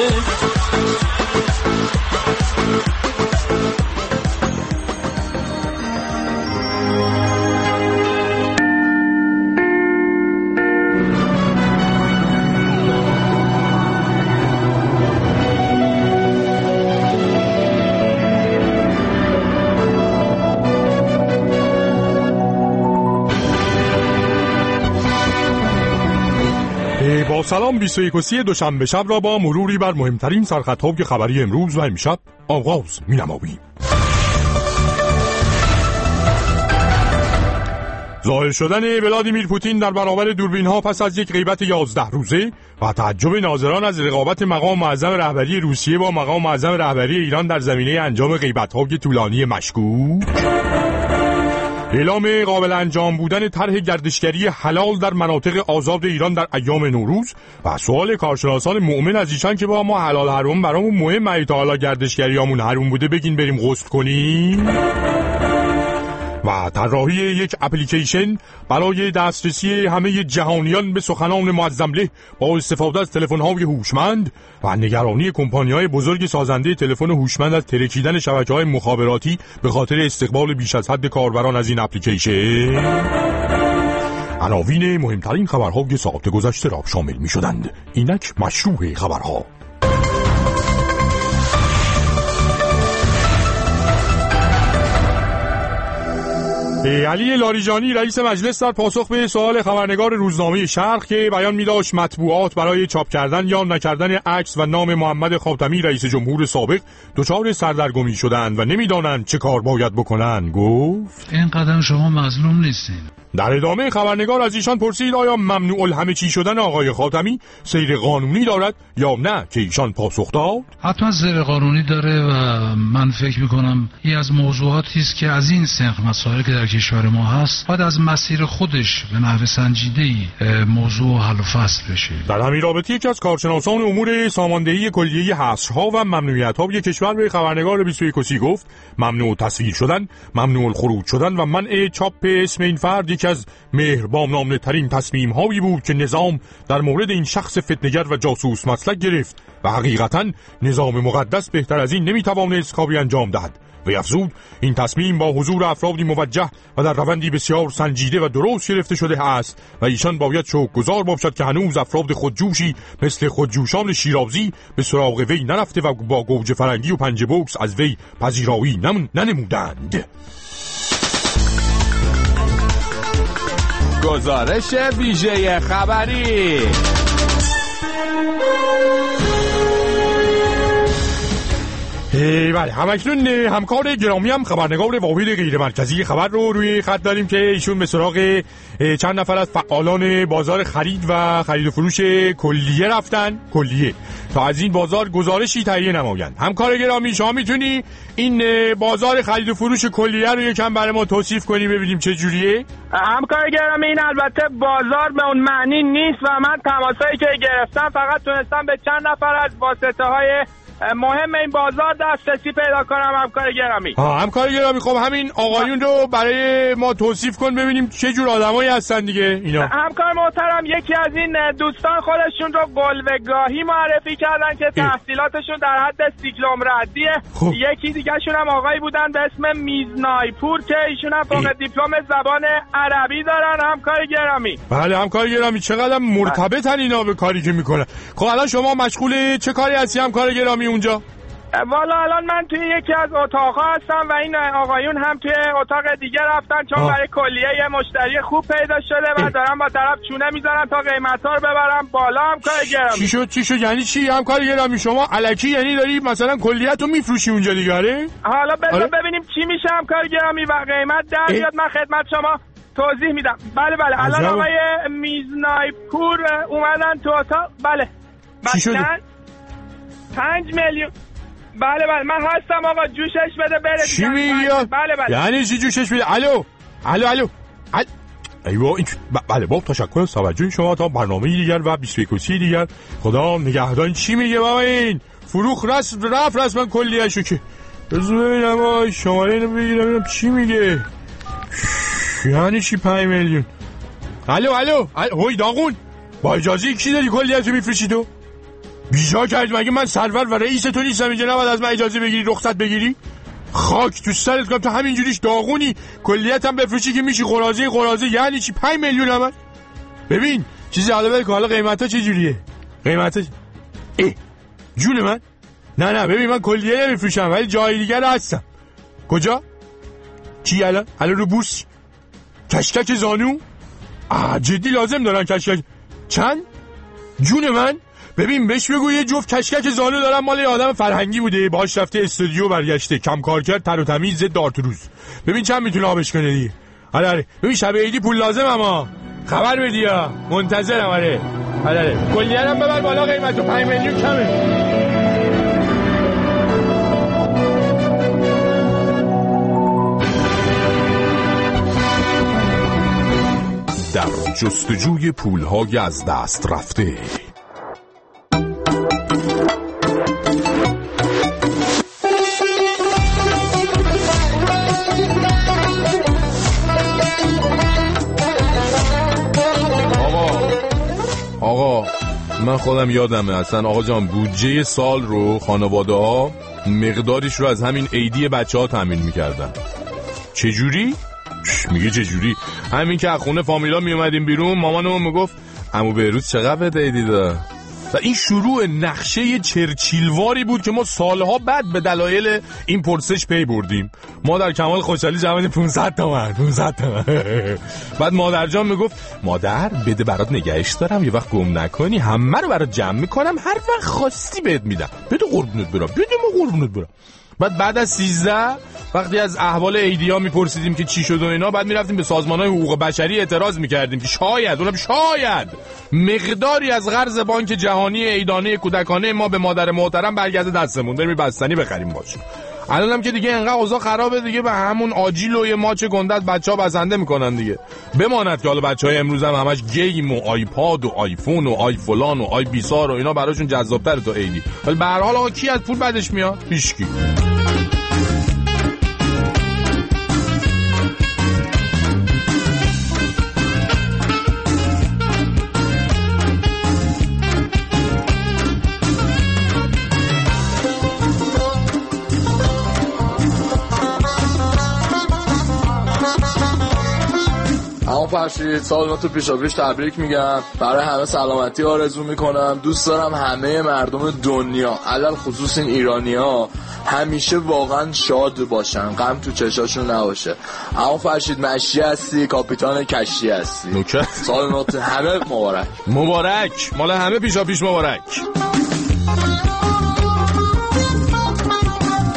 با سلام 21 دوشنبه شب را با مروری بر مهمترین سرخطهای خبری امروز و امشب آغاز می‌نماییم. ظاهر شدن ولادیمیر پوتین در برابر دوربین‌ها پس از یک غیبت 11 روزه و تعجب ناظران از رقابت مقام معظم رهبری روسیه با مقام معظم رهبری ایران در زمینه انجام غیبت‌های طولانی مشکوک. اعلام قابل انجام بودن طرح گردشگری حلال در مناطق آزاد ایران در ایام نوروز و سوال کارشناسان مؤمن از ایشان که با ما حلال حرام برامون مهمه، تا حالا گردشگریامون حرام بوده بگین بریم غسل کنیم. و طراحی یک اپلیکیشن برای دسترسی همه جهانیان به سخنان معظمله با استفاده از تلفن‌های هوشمند و نگرانی کمپانی‌های بزرگ سازنده تلفن هوشمند از ترکیدن شبکه‌های مخابراتی به خاطر استقبال بیش از حد کاربران از این اپلیکیشن. عناوین مهمترین خبرهای ساعت گذشته را شامل می‌شدند. اینک مشروع خبرها. علی لاریجانی رئیس مجلس در پاسخ به سوال خبرنگار روزنامه شرق که بیان می‌داشت مطبوعات برای چاپ کردن یا نکردن عکس و نام محمد خاتمی رئیس جمهور سابق دچار سردرگمی شدند و نمی‌دانند چه کار باید بکنند، گفت این قدم شما مظلوم نیستین. در ادامه خبرنگار از ایشان پرسید آیا ممنوع الهمه چی شدن آقای خاتمی سیر قانونی دارد یا نه، که ایشان پاسخ داد حتما سیر قانونی داره و من فکر میکنم این از موضوعاتی است که از این سنخ مسائل که در کشور ما هست باید از مسیر خودش به نحو سنجیده‌ای موضوع حل و فصل بشه. در همین رابطه یکی از کارشناسان امور ساماندهی کلیه حصرها و ممنوعیت‌های کشور به خبرنگار 21 گفت ممنوع تصویر شدن، ممنوع الخروج شدن و منع چاپ اسم این فرد یکی از مهربانانه ترین تصمیم‌هایی بود که نظام در مورد این شخص فتنه‌گر و جاسوس مسلک گرفت و حقیقتاً نظام مقدس بهتر از این نمی‌توانست کاری انجام دهد. و افزود این تصمیم با حضور افرادی موجه و در روندی بسیار سنجیده و درست گرفته شده است و ایشان باید شکرگزار باشد که هنوز افراد خودجوشی مثل خودجوشان شیرازی به سراغ وی نرفته و با گوجه فرنگی و پنج بوکس از وی پذیرایی ننمودند. گزارش ویژه خبری. بله همکنون همکار گرامی هم خبرنگار واحد غیر مرکزی خبر رو روی خط داریم که ایشون به سراغ چند نفر از فعالان بازار خرید و خرید و فروش کلیه رفتن تا از این بازار گزارشی تهیه نمایند. همکار گرامی شما میتونی این بازار خرید و فروش کلیه رو یکم برای ما توصیف کنی ببینیم چه جوریه؟ همکار گرامی این البته بازار به اون معنی نیست و من تماسایی که گرفتم فقط تونستم به چند نفر از واسطه‌های مهم این بازار دسترسی پیدا کنم. همکار گرامی همکار گرامی خب همین آقایون رو برای ما توصیف کن ببینیم چه جور آدمایی هستن دیگه اینا. همکار محترم یکی از این دوستان خودشون رو قلوه‌گاهی معرفی کردن که تحصیلاتشون در حد دیپلم ردیه. یکی دیگه شون هم آقایی بودن به اسم میزنایپور که ایشون هم فوق دیپلم زبان عربی دارن. همکار گرامی بله همکار گرامی چقدر مرتبطن اینا به کاری که میکنن. خب الان شما مشغول چه کاری هستی همکار گرامی اونجا؟ والا الان من توی یکی از اتاق‌ها هستم و این آقایون هم توی اتاق دیگه رفتن چون برای کلیه یه مشتری خوب پیدا شده و دارم با طرف چونه میذارم تا قیمت‌ها رو ببرم بالا. همکار گرامی چی شد یعنی چی همکار گرامی شما الکی یعنی داری مثلا کلیه‌تو میفروشی اونجا دیگه؟ حالا بذار ببینیم چی میشه همکار گرامی و قیمت در بیاد من خدمت شما توضیح میدم. بله الان آقای میزنایپور اومدن تو اتاق. بله چی شده؟ 5 میلیون. بله من هستم آقا جوشش بده بره. چی میگی؟ بله یعنی چی جوشش بده؟ الو ایوا بله باب تشکر از توجه شما تا برنامه دیگر و 21 دیگر. خدا نگهدار. چی میگه بابا این فروخ رفت رسما کلیه‌شو که بذار ببینم شماره اینو بگیرم چی میگه. یعنی چی 5 میلیون؟ الو هوی داغون با اجازه کی داری کلیه‌شو میفروشی تو؟ بیجا کرد مگه من سرور و رئیس تو نیستم اینجا نباید از من اجازه بگیری رخصت بگیری؟ خاک تو سرت کنم تو همینجوریش داغونی کلیتم بفروشی که میشی قرازه یعنی چی 5 میلیون هم؟ ببین چیزی حالا بگو حالا قیمتا چه جوریه؟ قیمتا جون من نه ببین من کلیه نمیفروشم ولی جای دیگه هستم. کجا؟ چی الان رو بورس؟ کشکک زانو؟ جدی لازم دارن کشکک؟ چند؟ جون من ببین بهش بگو یه جفت کشکک زانو دارم مال یه آدم فرهنگی بوده باهاش رفته استودیو برگشته کم کار کرد تر و تمیز ضد آرتروز. ببین چند میتونه آبش کنه دیگه. آره ببین شب عیدی پول لازم اما خبر بدی یا منتظرم. آره کلیه هم ببر بالا قیمتو 5 میلیون کمه. در جستجوی پولهای از دست رفته آقا من خودم یادمه اصلا آقا جان بودجه سال رو خانواده ها مقدارش رو از همین عیدی بچه ها تامین میکردن. چجوری؟ میگه چجوری؟ همین که از خونه فامیلا میومدیم بیرون مامانم میگفت عمو بهروز چقدر بده عیدی داد و این شروع نقشه چرچیلواری بود که ما سالها بعد به دلایل این پرسش پی بردیم. ما در کمال خوشحالی جواب 500 تومن بعد مادر جان میگفت مادر بده برات نگهش دارم یه وقت گم نکنی همه رو برات جمع میکنم هر وقت خواستی بهت میدم بده قربونت برم. بعد از 13 وقتی از احوال عیدیا میپرسیدیم که چی شد و اینا بعد میرفتیم به سازمان‌های حقوق بشری اعتراض میکردیم که شاید مقداری از قرض بانک جهانی عیدانه کودکانه ما به مادر محترم برگرده دستمون بریم بستنی بخریم باشه. الانم که دیگه انقدر اوضاع خرابه دیگه به همون آجیل و یه ماچ گندت بچه‌ها بسنده میکنن دیگه. بماند که حالا بچه‌های امروز هم همش گیم و آیپاد و آیفون و آی فلان و آی بیسار و اینا براشون جذاب‌تره تا عیدی. ولی به هر حال آقا کی از پول بعدش میاد؟ هیچکی. فرشید سال نو تو پیشاپیش تبریک میگم برای همه سلامتی آرزو میکنم. دوست دارم همه مردم دنیا علل خصوص این ایرانی‌ها همیشه واقعا شاد باشن غم تو چشاشون نباشه. اما فرشید مشی هستی کاپیتان کشتی هستی سال نو همه مبارک مال همه پیشاپیش مبارک.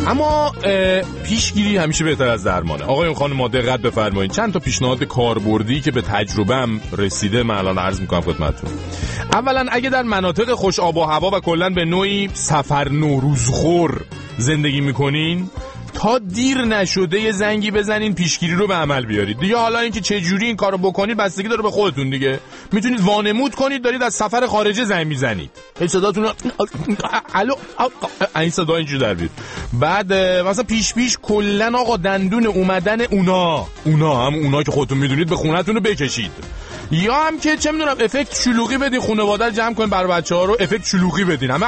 اما پیشگیری همیشه بهتر از درمانه. آقایون خانم ما دقت بفرمایید، چند تا پیشنهاد کاربردی که به تجربه‌ام رسیده من الان عرض می‌کنم خدمتتون. اولا اگه در مناطق خوش آب و هوا و کلاً به نوعی سفر نوروزخور زندگی می‌کنین، تا دیر نشده یه زنگی بزنین پیشگیری رو به عمل بیارید دیگه. حالا اینکه چه جوری این کارو بکنید بستگی داره به خودتون دیگه. میتونید وانمود کنید دارید از سفر خارجه زنگ میزنید، این صداتون الو این صدا اینجوری در بیاد. بعد مثلا پیش کلا آقا دندون اومدن اونا هم که خودتون میدونید به خونتون رو بکشید، یا هم که چه میدونم افکت شلوغی بدین، خانواده رو جمع کنین برای بچه‌ها رو افکت شلوغی بدین، همه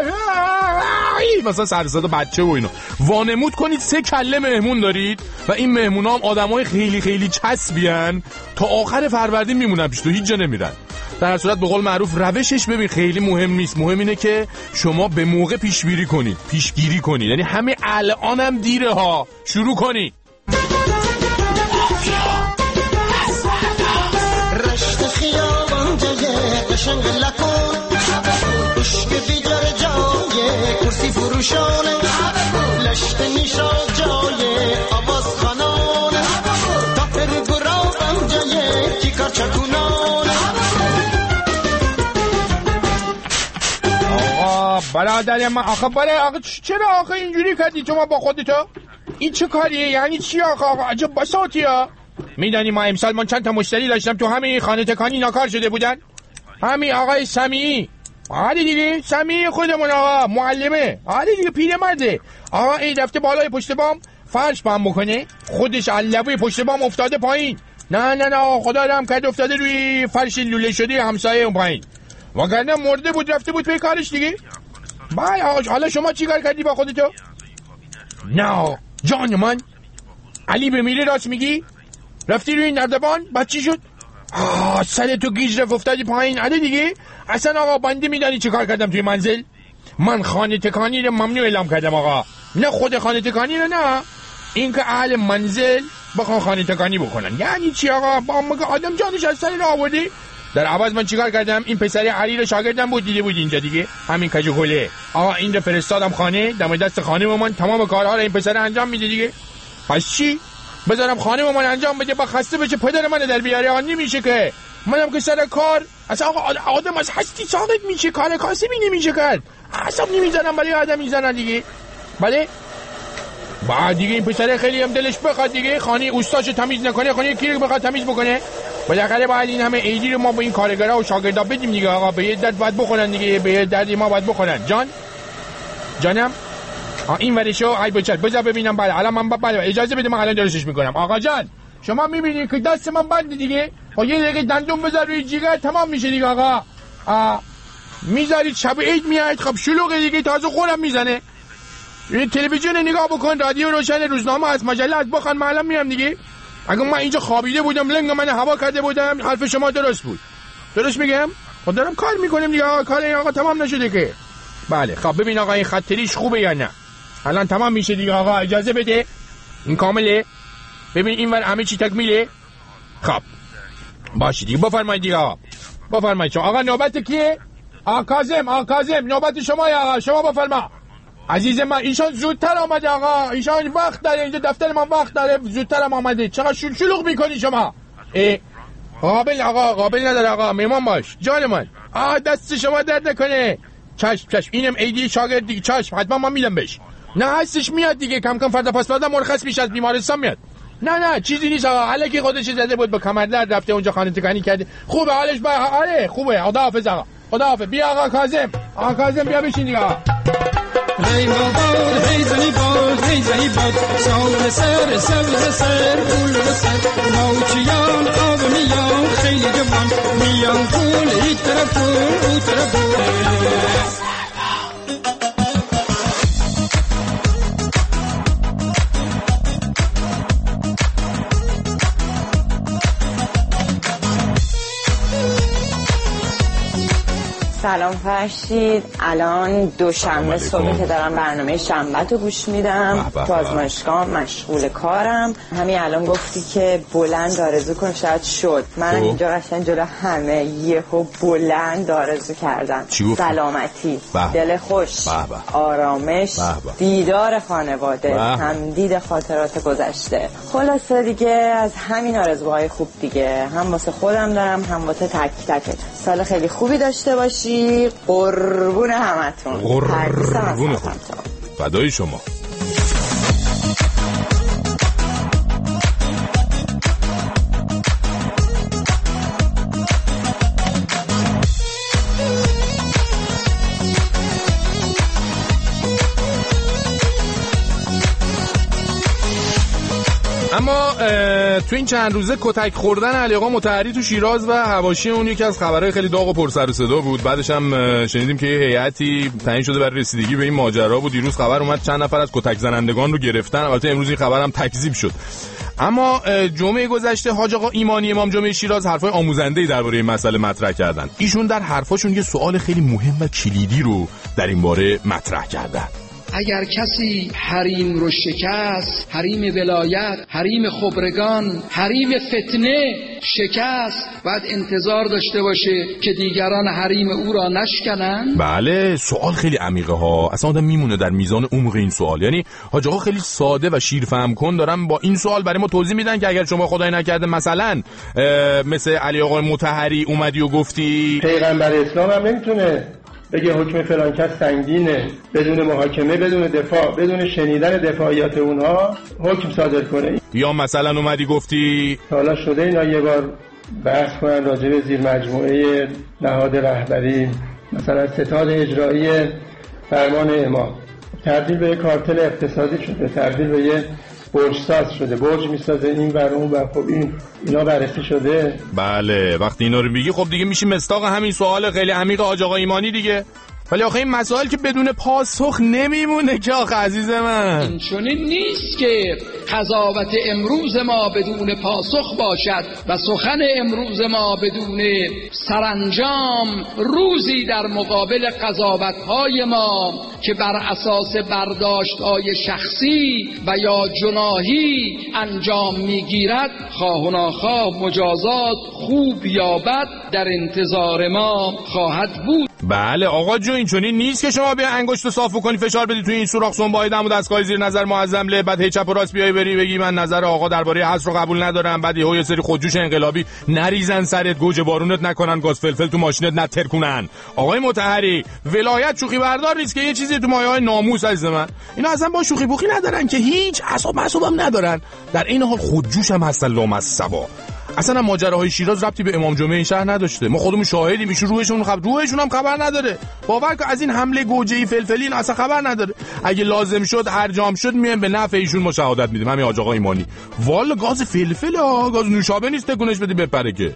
مثلا سر صدا بچه و اینا وانمود کنید 3 کله مهمون دارید و این مهمونا هم آدمای خیلی خیلی چسبیان، تا آخر فروردین میمونن پیش تو، هیچ جا نمیرن. در هر صورت به قول معروف روشش ببین خیلی مهم نیست، مهم اینه که شما به موقع پیشگیری کنید. یعنی همه الانم دیره ها، شروع کنید. رشت خیابان جای قشنگ لکن، عشق بیدار جای کرسی فروشانه، لشت نیشا جای آواز خانانه، تاپر گرابان جای کیکار چکونانه. آقا برادر من آقا چرا آقا اینجوری کردی شما با خودتو؟ این چه کاریه؟ یعنی چی آقا عجب بساطی ها؟ میدانی ما امسال من چند تا مشتری داشتم تو همین خانه تکانی ناکار شده بودن. همین آقای سمیعی، آره دیگه سمیعی خودمون آقا معلمه، آره دیگه پیرمرده آقا، این رفته بالای پشت بام فرش بام بکنه، خودش علبه پشت بام افتاده پایین. نه آقا خدا رحم کرد افتاده روی فرش لوله شده همسایه اون پایین، وگرنه مرده بود رفته بود پی کارش دیگه. حالا شما چی کار کردی با خودتو؟ نه جان من علی بمیره راست میگی؟ رفتی روی نردبان بعد چی شد؟ سر تو گیج رفت افتادی پایین. علی دیگه اصلا آقا بنده میدانی چه کار کردم توی منزل؟ من خانه تکانی رو ممنوع اعلام کردم آقا، نه خود خانه تکانی رو، نه این که اهل منزل بخوان خانه تکانی بکنن. یعنی چی آقا؟ با مگه آدم جانش از سر رو آوردی؟ در عوض من چیکار کردم؟ این پسر علی رو شاگردم بود دیده بود اینجا دیگه، همین کجوله آقا این رو فرستادم خانه، دم دست خانه من تمام کارها رو این پسر انجام میده دیگه. پس چی؟ بذارم خانه من انجام بده با خسته بشه پدر من در بیاره؟ آن نمیشه که، منم که سر کار اصلا آدم از هستی ساقط میشه، کار کاسبی نمیشه کرد، حساب نمیزنم برای آدم میزنن دیگه. بله بعد دیگه این پسر خیلی هم دلش بخواد دیگه خانه اوستاش تمیز نکنه، خانه کی رو بخواد تمیز بکنه؟ بالاخره باید این همه ایدی رو ما با این کارگرا و شاگردا بدیم دیگه آقا، به یه درد باید بخونن دیگه، به یه دردی ما باید بخونن. جانم این ورشو ای بچت بذار ببینم. بله الان من بله اجازه بده من الان درستش میکنم. آقا جان شما میبینید که دست من بند دیگه، خب یه دقیقه دندون بذار روی جیگر تمام میشه دیگه آقا. میذارید شب عید میاد، خب شلوغ دیگه، تازه خورم میزنه. این تلویزیون نگاه بکن، رادیو روشن، روزنامه از مجله از بخوان، من الان میام دیگه. اگه من اینجا خوابیده بودم لنگ من هوا کرده بودم حرف شما درست بود، درست میگم؟ خب دارم کار میکنم دیگه آقا، کار این آقا تمام نشده که. بله خب ببین آقا این خطریش خوبه یا نه؟ الان تمام میشه دیگه آقا، اجازه بده این کامله. ببین اینور همه چی تکمیله. خب باشه دیگه بفرمایید دیگه آقا، بفرمایید آقا. نوبت کیه؟ آقا کاظم نوبت شما یا آقا، شما بفرما. عزیز من ایشان زودتر آمده آقا، ایشان وقت داره، اینجا دفتر من وقت داره، زودتر هم آمده. چقدر شلوغ میکنی شما؟ قابل نداره آقا، میمان باش جان من. دست شما درد نکنه. چشم اینم ایدی شاگرد دیگه، چشم حتما من میدم بهش. نه هستش میاد دیگه، کم کم فردا پس فردا مرخص میشه از بیمارستان میاد. نه چیزی نیست آقا، الکی خودش زده بود با کمردرد رفته اونجا خانه تکانی کرده، خوبه حالش آره خوبه. خداحافظ آقا، خداحافظ. بیا آقا کاظم بیا بشین دیگه. هی باد هی زنی باد سال سر سبز سر پول سر موچیان آب میان خیلی جوان میان پول این طرف پول اون طرف پول. سلام فرشید. الان دوشنبه صبح که دارم برنامه شنبه‌تو گوش میدم تو آزمایشگاه مشغول کارم. همین الان گفتی که بلند آرزو کن شاید شد. منم اینجا قشنگ جلو همه یهو بلند آرزو کردم. سلامتی، دل خوش، آرامش، دیدار خانواده، تمدید خاطرات گذشته. خلاصه دیگه از همین آرزوهای خوب دیگه، هم واسه خودم دارم هم واسه تک تکت. سال خیلی خوبی داشته باشی. قربون همتون. قربون خود. فدای شما. اما تو این چند روزه کتک خوردن علی آقا مطهری تو شیراز و حواشی اون یکی از خبرهای خیلی داغ و پر سر و صدا بود. بعدش هم شنیدیم که هیئتی تعیین شده برای رسیدگی به این ماجرا بود. دیروز خبر اومد چند نفر از کتک زنندگان رو گرفتن. البته امروز این خبرم تکذیب شد. اما جمعه گذشته حاج آقا ایمانی امام جمعه شیراز حرفای آموزنده‌ای درباره این مسئله مطرح کردن. ایشون در حرفاشون یه سوال خیلی مهم و کلیدی رو در این باره مطرح کردن. اگر کسی حریم رو شکست، حریم ولایت، حریم خبرگان، حریم فتنه شکست، باید انتظار داشته باشه که دیگران حریم او را نشکنن؟ بله، سوال خیلی عمیقه ها. اصلا آدم میمونه در میزان عمق این سوال. یعنی حاج آقا خیلی ساده و شیرفهم کن دارن با این سوال برای ما توضیح میدن که اگر شما خدای نکرده مثلا مثل علی آقا مطهری اومدی و گفتی پیغمبر اسلام هم نمیتونه بگه حکم فلان کس سنگینه بدون محاکمه، بدون دفاع، بدون شنیدن دفاعیات اونها حکم صادر کنه. یا مثلا اومدی گفتی حالا شده اینا یه بار بحث کنن راجع به زیر مجموعه نهاد رهبری، مثلا ستاد اجرایی فرمان امام تبدیل به کارتل اقتصادی شده، تبدیل به یه برج‌ساز شده، برج میسازه این ور اون ور. خب اینا بررسی شده. بله، وقتی اینا رو میگی خب دیگه میشی مصداق همین سوال خیلی عمیق حاج آقا ایمانی دیگه. ولی آخه این مسائل که بدون پاسخ نمیمونه که آخه عزیز من. این چنین نیست که قضاوت امروز ما بدون پاسخ باشد و سخن امروز ما بدون سرانجام. روزی در مقابل قضاوت‌های ما که بر اساس برداشت‌های شخصی و یا جناحی انجام میگیرد، خواه و ناخواه مجازات خوب یا بد در انتظار ما خواهد بود. بله آقا جو، این چنین نیست که شما بیا انگشتو صاف کنی فشار بدی توی این سوراخ سنبای دم و دستگاه زیر نظر معظم له، بعد هی چپ و راست بیای بری بگی من نظر آقا درباره حذف رو قبول ندارم، بعد یه سری خودجوش انقلابی نریزن سرت، گوجه بارونت نکنن، گاز فلفل تو ماشینت نترکونن. آقای مطهری، ولایت شوخی بردار نیست که یه چیزی تو مایه‌های ناموس عزیز من. اینا اصلا با شوخی بوخی ندارن که هیچ اعصاب هم ندارن، در این حال خودجوش هم هستن لامصبا. اصلا ماجراهای شیراز ربطی به امام جمعه شهر نداشته. ما خودمون شاهدیم. ایشون روحشون هم خبر نداره. باور کن از این حمله گوجه‌ای فلفلی اصلا خبر نداره. اگه لازم شد هر جام شد میایم به نفع ایشون ما شهادت میدیم. همین حاج آقا ایمانی. والا گاز فلفل گاز نوشابه نیست تکونش بدی بپره که.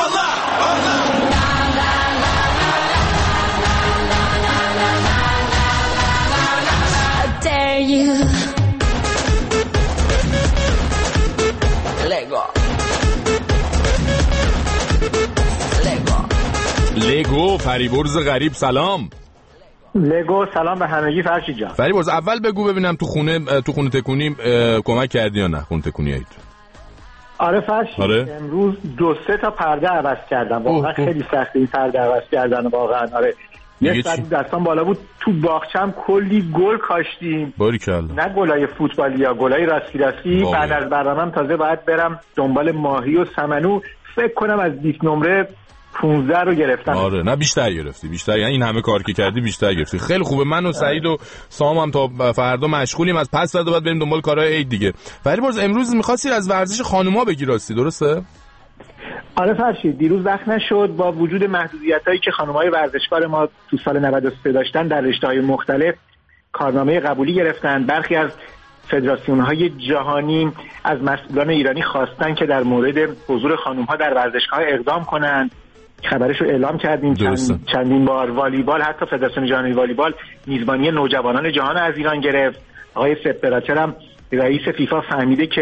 لگو فریبرز غریب سلام. لگو سلام به همگی فرشید جان. فریبرز اول بگو ببینم تو خونه تکونی کمک کردی یا نه؟ خونه تکونی هایت؟ آره فرشید. آره؟ امروز 2-3 تا پرده عوض کردم. واقعا خیلی سخته این پرده عوض کردن واقعا. آره یه ساعت دستان بالا بود. تو باغچم کلی گل کاشتیم. باریکلا. نه گلای فوتبالی یا گلای راستی. بعد از برنامه‌ام تازه باید برم دنبال ماهی و سمنو. فکر کنم از 20 نمره 15 رو گرفتم. آره نه بیشتر گرفتی، بیشتر، یعنی این همه کار که کردی بیشتر گرفتی. خیلی خوبه. من و سعید و سام هم تا فردا مشغولیم، از پس فردا بعد بریم دنبال کارهای عید دیگه. فریبرز امروز می‌خواستی از ورزش خانوما بگی راستی، درسته؟ آره فرشید، دیروز وقت نشد. با وجود محدودیتایی که خانم‌های ورزشکار ما تو سال 93 داشتن در رشته‌های مختلف کارنامه قبولی گرفتن. برخی از فدراسیون‌های جهانی از مسئولان ایرانی خواستن که در مورد حضور خانم‌ها در ورزشگاه اقدام کنند. خبرش رو اعلام کردیم. چندین بار والیبال، حتی فدراسیون جهانی والیبال میزبانی نوجوانان جهان از ایران گرفت. آقای سپراتر هم رئیس فیفا فهمیده که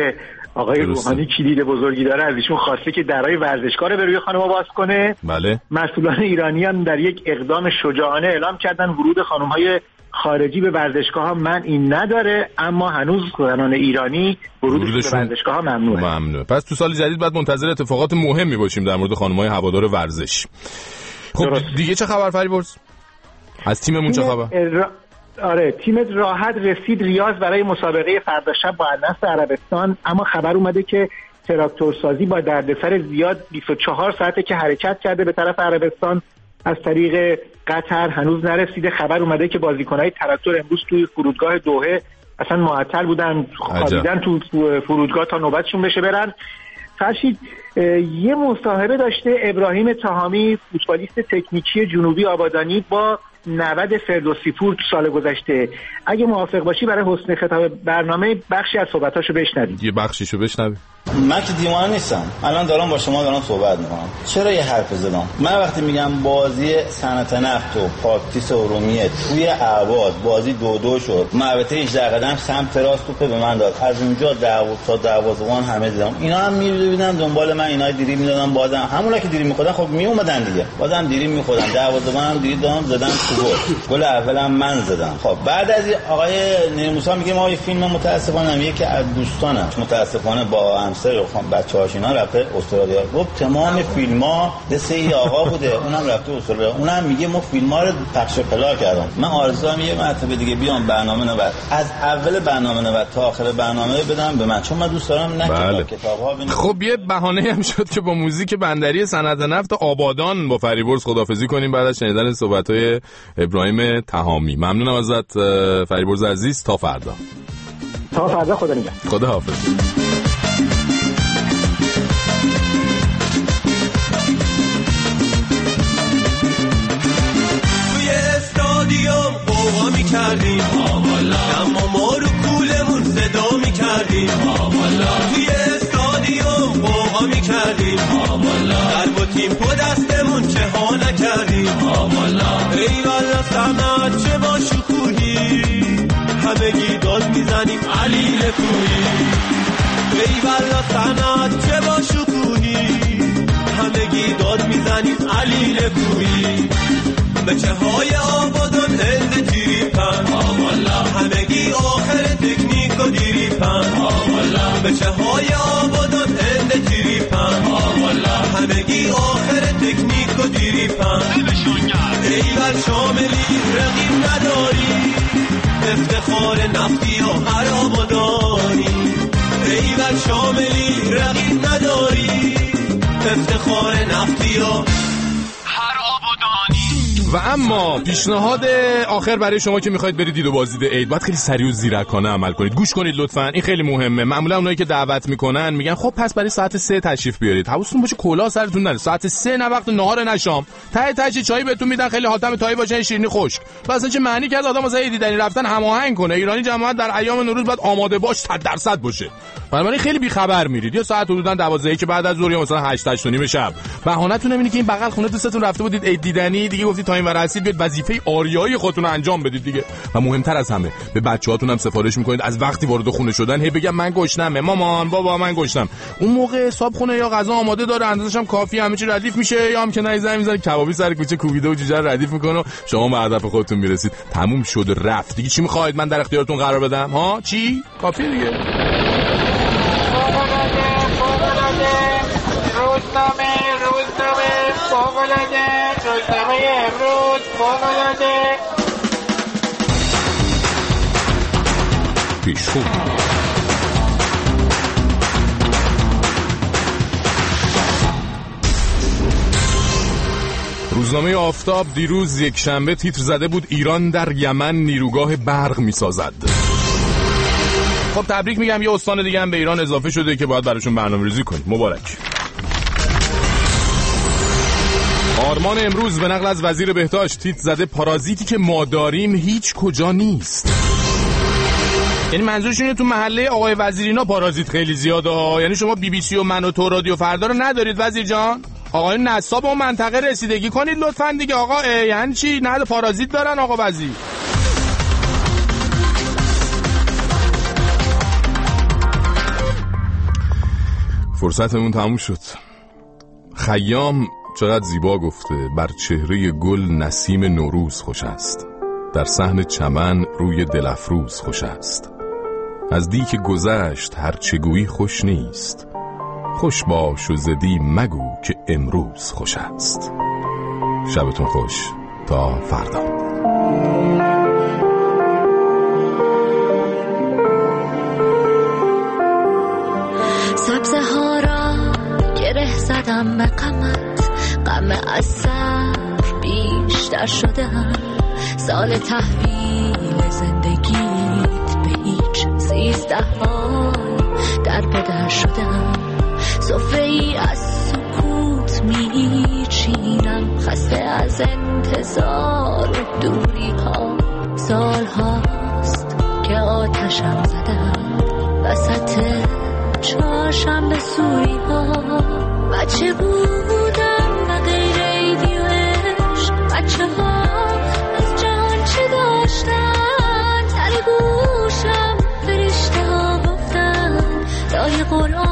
آقای روحانی کلید بزرگی داره، از ایشون خواسته که درهای ورزشگاه رو به روی خانم‌ها باز کنه. بله. مسئولان ایرانی هم در یک اقدام شجاعانه اعلام کردن ورود خانم‌های خارجی به ورزشگاه‌ها منعی نداره، اما هنوز زنان ایرانی ورودشون به ورزشگاه‌ها ممنوعه. پس تو سال جدید بعد منتظر اتفاقات مهمی باشیم در مورد خانم‌های هوادار ورزش. خب دیگه چه خبر فریبرز؟ از تیممون چه خبر؟ آره، تیمت راحت رسید ریاض برای مسابقه فردا شب با النصر عربستان، اما خبر اومده که تراکتورسازی با دردسر زیاد 24 ساعته که حرکت کرده به طرف عربستان از طریق قطر، هنوز نرسیده. خبر اومده که بازیکن‌های تراکتور امروز توی فرودگاه دوحه اصلا معطل بودن، خوابیدن تو فرودگاه تا نوبتشون بشه برن. فرشید یه مصاحبه داشته ابراهیم تهامی، فوتبالیست تکنیکی جنوبی آبادانی، با نود فردوسی پور تو سال گذشته. اگه موافق باشی برای حسن خطاب برنامه بخشی از صحبتاشو بشنویم. یه بخشیشو بشنویم. من که دیوانه نیستم، الان دارم با شما صحبت میکنم. چرا یه حرف زدم؟ من وقتی میگم بازی صنعت نفت و پاکتیس ارومیه توی اهواز بازی 2-2 شد، محوطه 18 قدم سمت راست توپ به من داد، از اونجا تا دروازه‌بان همه دیدم، اینا هم می‌دیدن دنبال من، اینا دیری میدادن، بازم همونا که دیری می‌خوردن خب میومدن دیگه، بازم دیری می‌خوردن، دروازه‌بان هم دیری دادم، زدن تو گل اولم من زدم. خب بعد از آقای نیموسا میگه ما یه فیلم متاسفانه یکی از دوستانم متاسفانه با همسر بچه‌هاش اینا رفته استرالیا، گفت تمام فیلم‌ها دست این آقا بوده، اونم رفته استرالیا، اونم میگه ما فیلم‌ها رو پخش پلا کردم. من آرزو دارم یه مرتبه دیگه بیام برنامه نوبت از اول برنامه نوبت تا آخر برنامه بدم به من، چون من دوست دارم نه کتاب‌ها ببینم. خب یه بهانه هم شد که با موزیک بندری صنعت نفت آبادان با فریبرز خداحافظی کنیم بعد از شنیدن صحبت‌های ابراهیم تهامی. ممنونم ازت فریبرز عزیز. تا فردا. تا فردا، خدا نگهدار. خداحافظ. می‌کردیم اما ما رو کولمون صدا می‌کردیم، توی استادیوم قوقا می‌کردیم، در با تیم پو دستمون چه ها نکردیم. ای والا صنعت چه با شکوهی، همگی داد میزنیم علی لکویی. ای والا صنعت چه با شکوهی، همگی داد میزنیم علی لکویی. بچه های آبادان هند تیریپن، همگی آخر تکنیک و دیریپن. بچه های آبادان هند تیریپن، همگی آخر تکنیک و دیریپن. ایول شاملی رقیب نداری، افتخار نفتی و هر آبادانی. ایول شاملی رقیب نداری، افتخار نفتی و هر آبادانی. و اما پیشنهاد آخر برای شما که میخواید برید دید و بازدید عید، باید خیلی سریع و زیرکانه عمل کنید. گوش کنید لطفاً، این خیلی مهمه. معمولا اونایی که دعوت میکنن میگن خب پس برای ساعت 3 تشریف بیارید. حواستون باشه کلاه سرتون نره. ساعت 3 نه وقت نهار نه شام. ته چای بهتون میدن، خیلی حاتم تایی باشه، شیرینی خشک. اصلا چه معنی کرد آدم واسه عید دیدنی رفتن هماهنگ کنه؟ ایرانی جماعت در ایام نوروز باید آماده باش 100% باشه. بنابراین خیلی بی خبر میرید. یا ساعت حدوداً 12 که بعد از ظهر یا مثلا 8 و نیم شب. بهانه‌تون اینه که این بغل خونه دوستتون رفته بودید عید دیدنی، دیگه گفتید تا این ور رسید بیاد وظیفه آریایی خودتون رو انجام بدید دیگه. و مهمتر از همه به بچه‌هاتون هم سفارش میکنید از وقتی وارد خونه شدن هی بگم من گشنمه، مامان بابا من گشنم. اون موقع حساب خونه یا غذا آماده داره، اندازش هم کافی، همه چی ردیف میشه، یا هم که نایزه میذاره کبابی سر کوچه کوبیده و جوجه رو ردیف میکنه و شما به هدف خودتون میرسید. تموم شد رفت دیگه. چی میخواید من در اختیارتون قرار بدم؟ ها چی؟ کافیه دیگه. روزنامه امروز فوق‌العاده پیشخون. روزنامه آفتاب دیروز یک شنبه تیتر زده بود ایران در یمن نیروگاه برق میسازد. خب تبریک میگم، یه استان دیگه هم به ایران اضافه شده که باید براشون برنامه‌ریزی کنید. مبارک. آرمان امروز به نقل از وزیر بهداشت تیتر زده پارازیتی که ما داریم هیچ کجا نیست. یعنی منظورشون اینه تو محله آقای وزیرینا پارازیت خیلی زیاده. یعنی شما بی بی سی و من و تو رادیو فردا رو ندارید وزیر جان؟ آقای نصاب اون منطقه رسیدگی کنید لطفاً دیگه. آقا یعنی چی؟ نه پارازیت دارن آقا وزیر. فرصتمون تموم شد. خیام چقدر زیبا گفته بر چهره گل نسیم نوروز خوش است، در صحن چمن روی دلفروز خوش است. از دی که گذشت هرچه گویی خوش نیست، خوش باش و زدی مگو که امروز خوش است. شبتون خوش تا فردا. سبزه ها را گره زدم به غمت، غم از سر بیشتر شده هم. سال تحویل زندگیت به هیچ 13 در بدر شده هم. صفحه ای از سکوت میچینم، خسته از انتظار و دوری ها. سال هاست که آتشم زدم وسط چهارشنبه سوری ها. بچه بودم و غیر ایدی و عشق، بچه ها از جهان چه داشتن؟ سر گوشم فرشته ها گفتن لای قرآن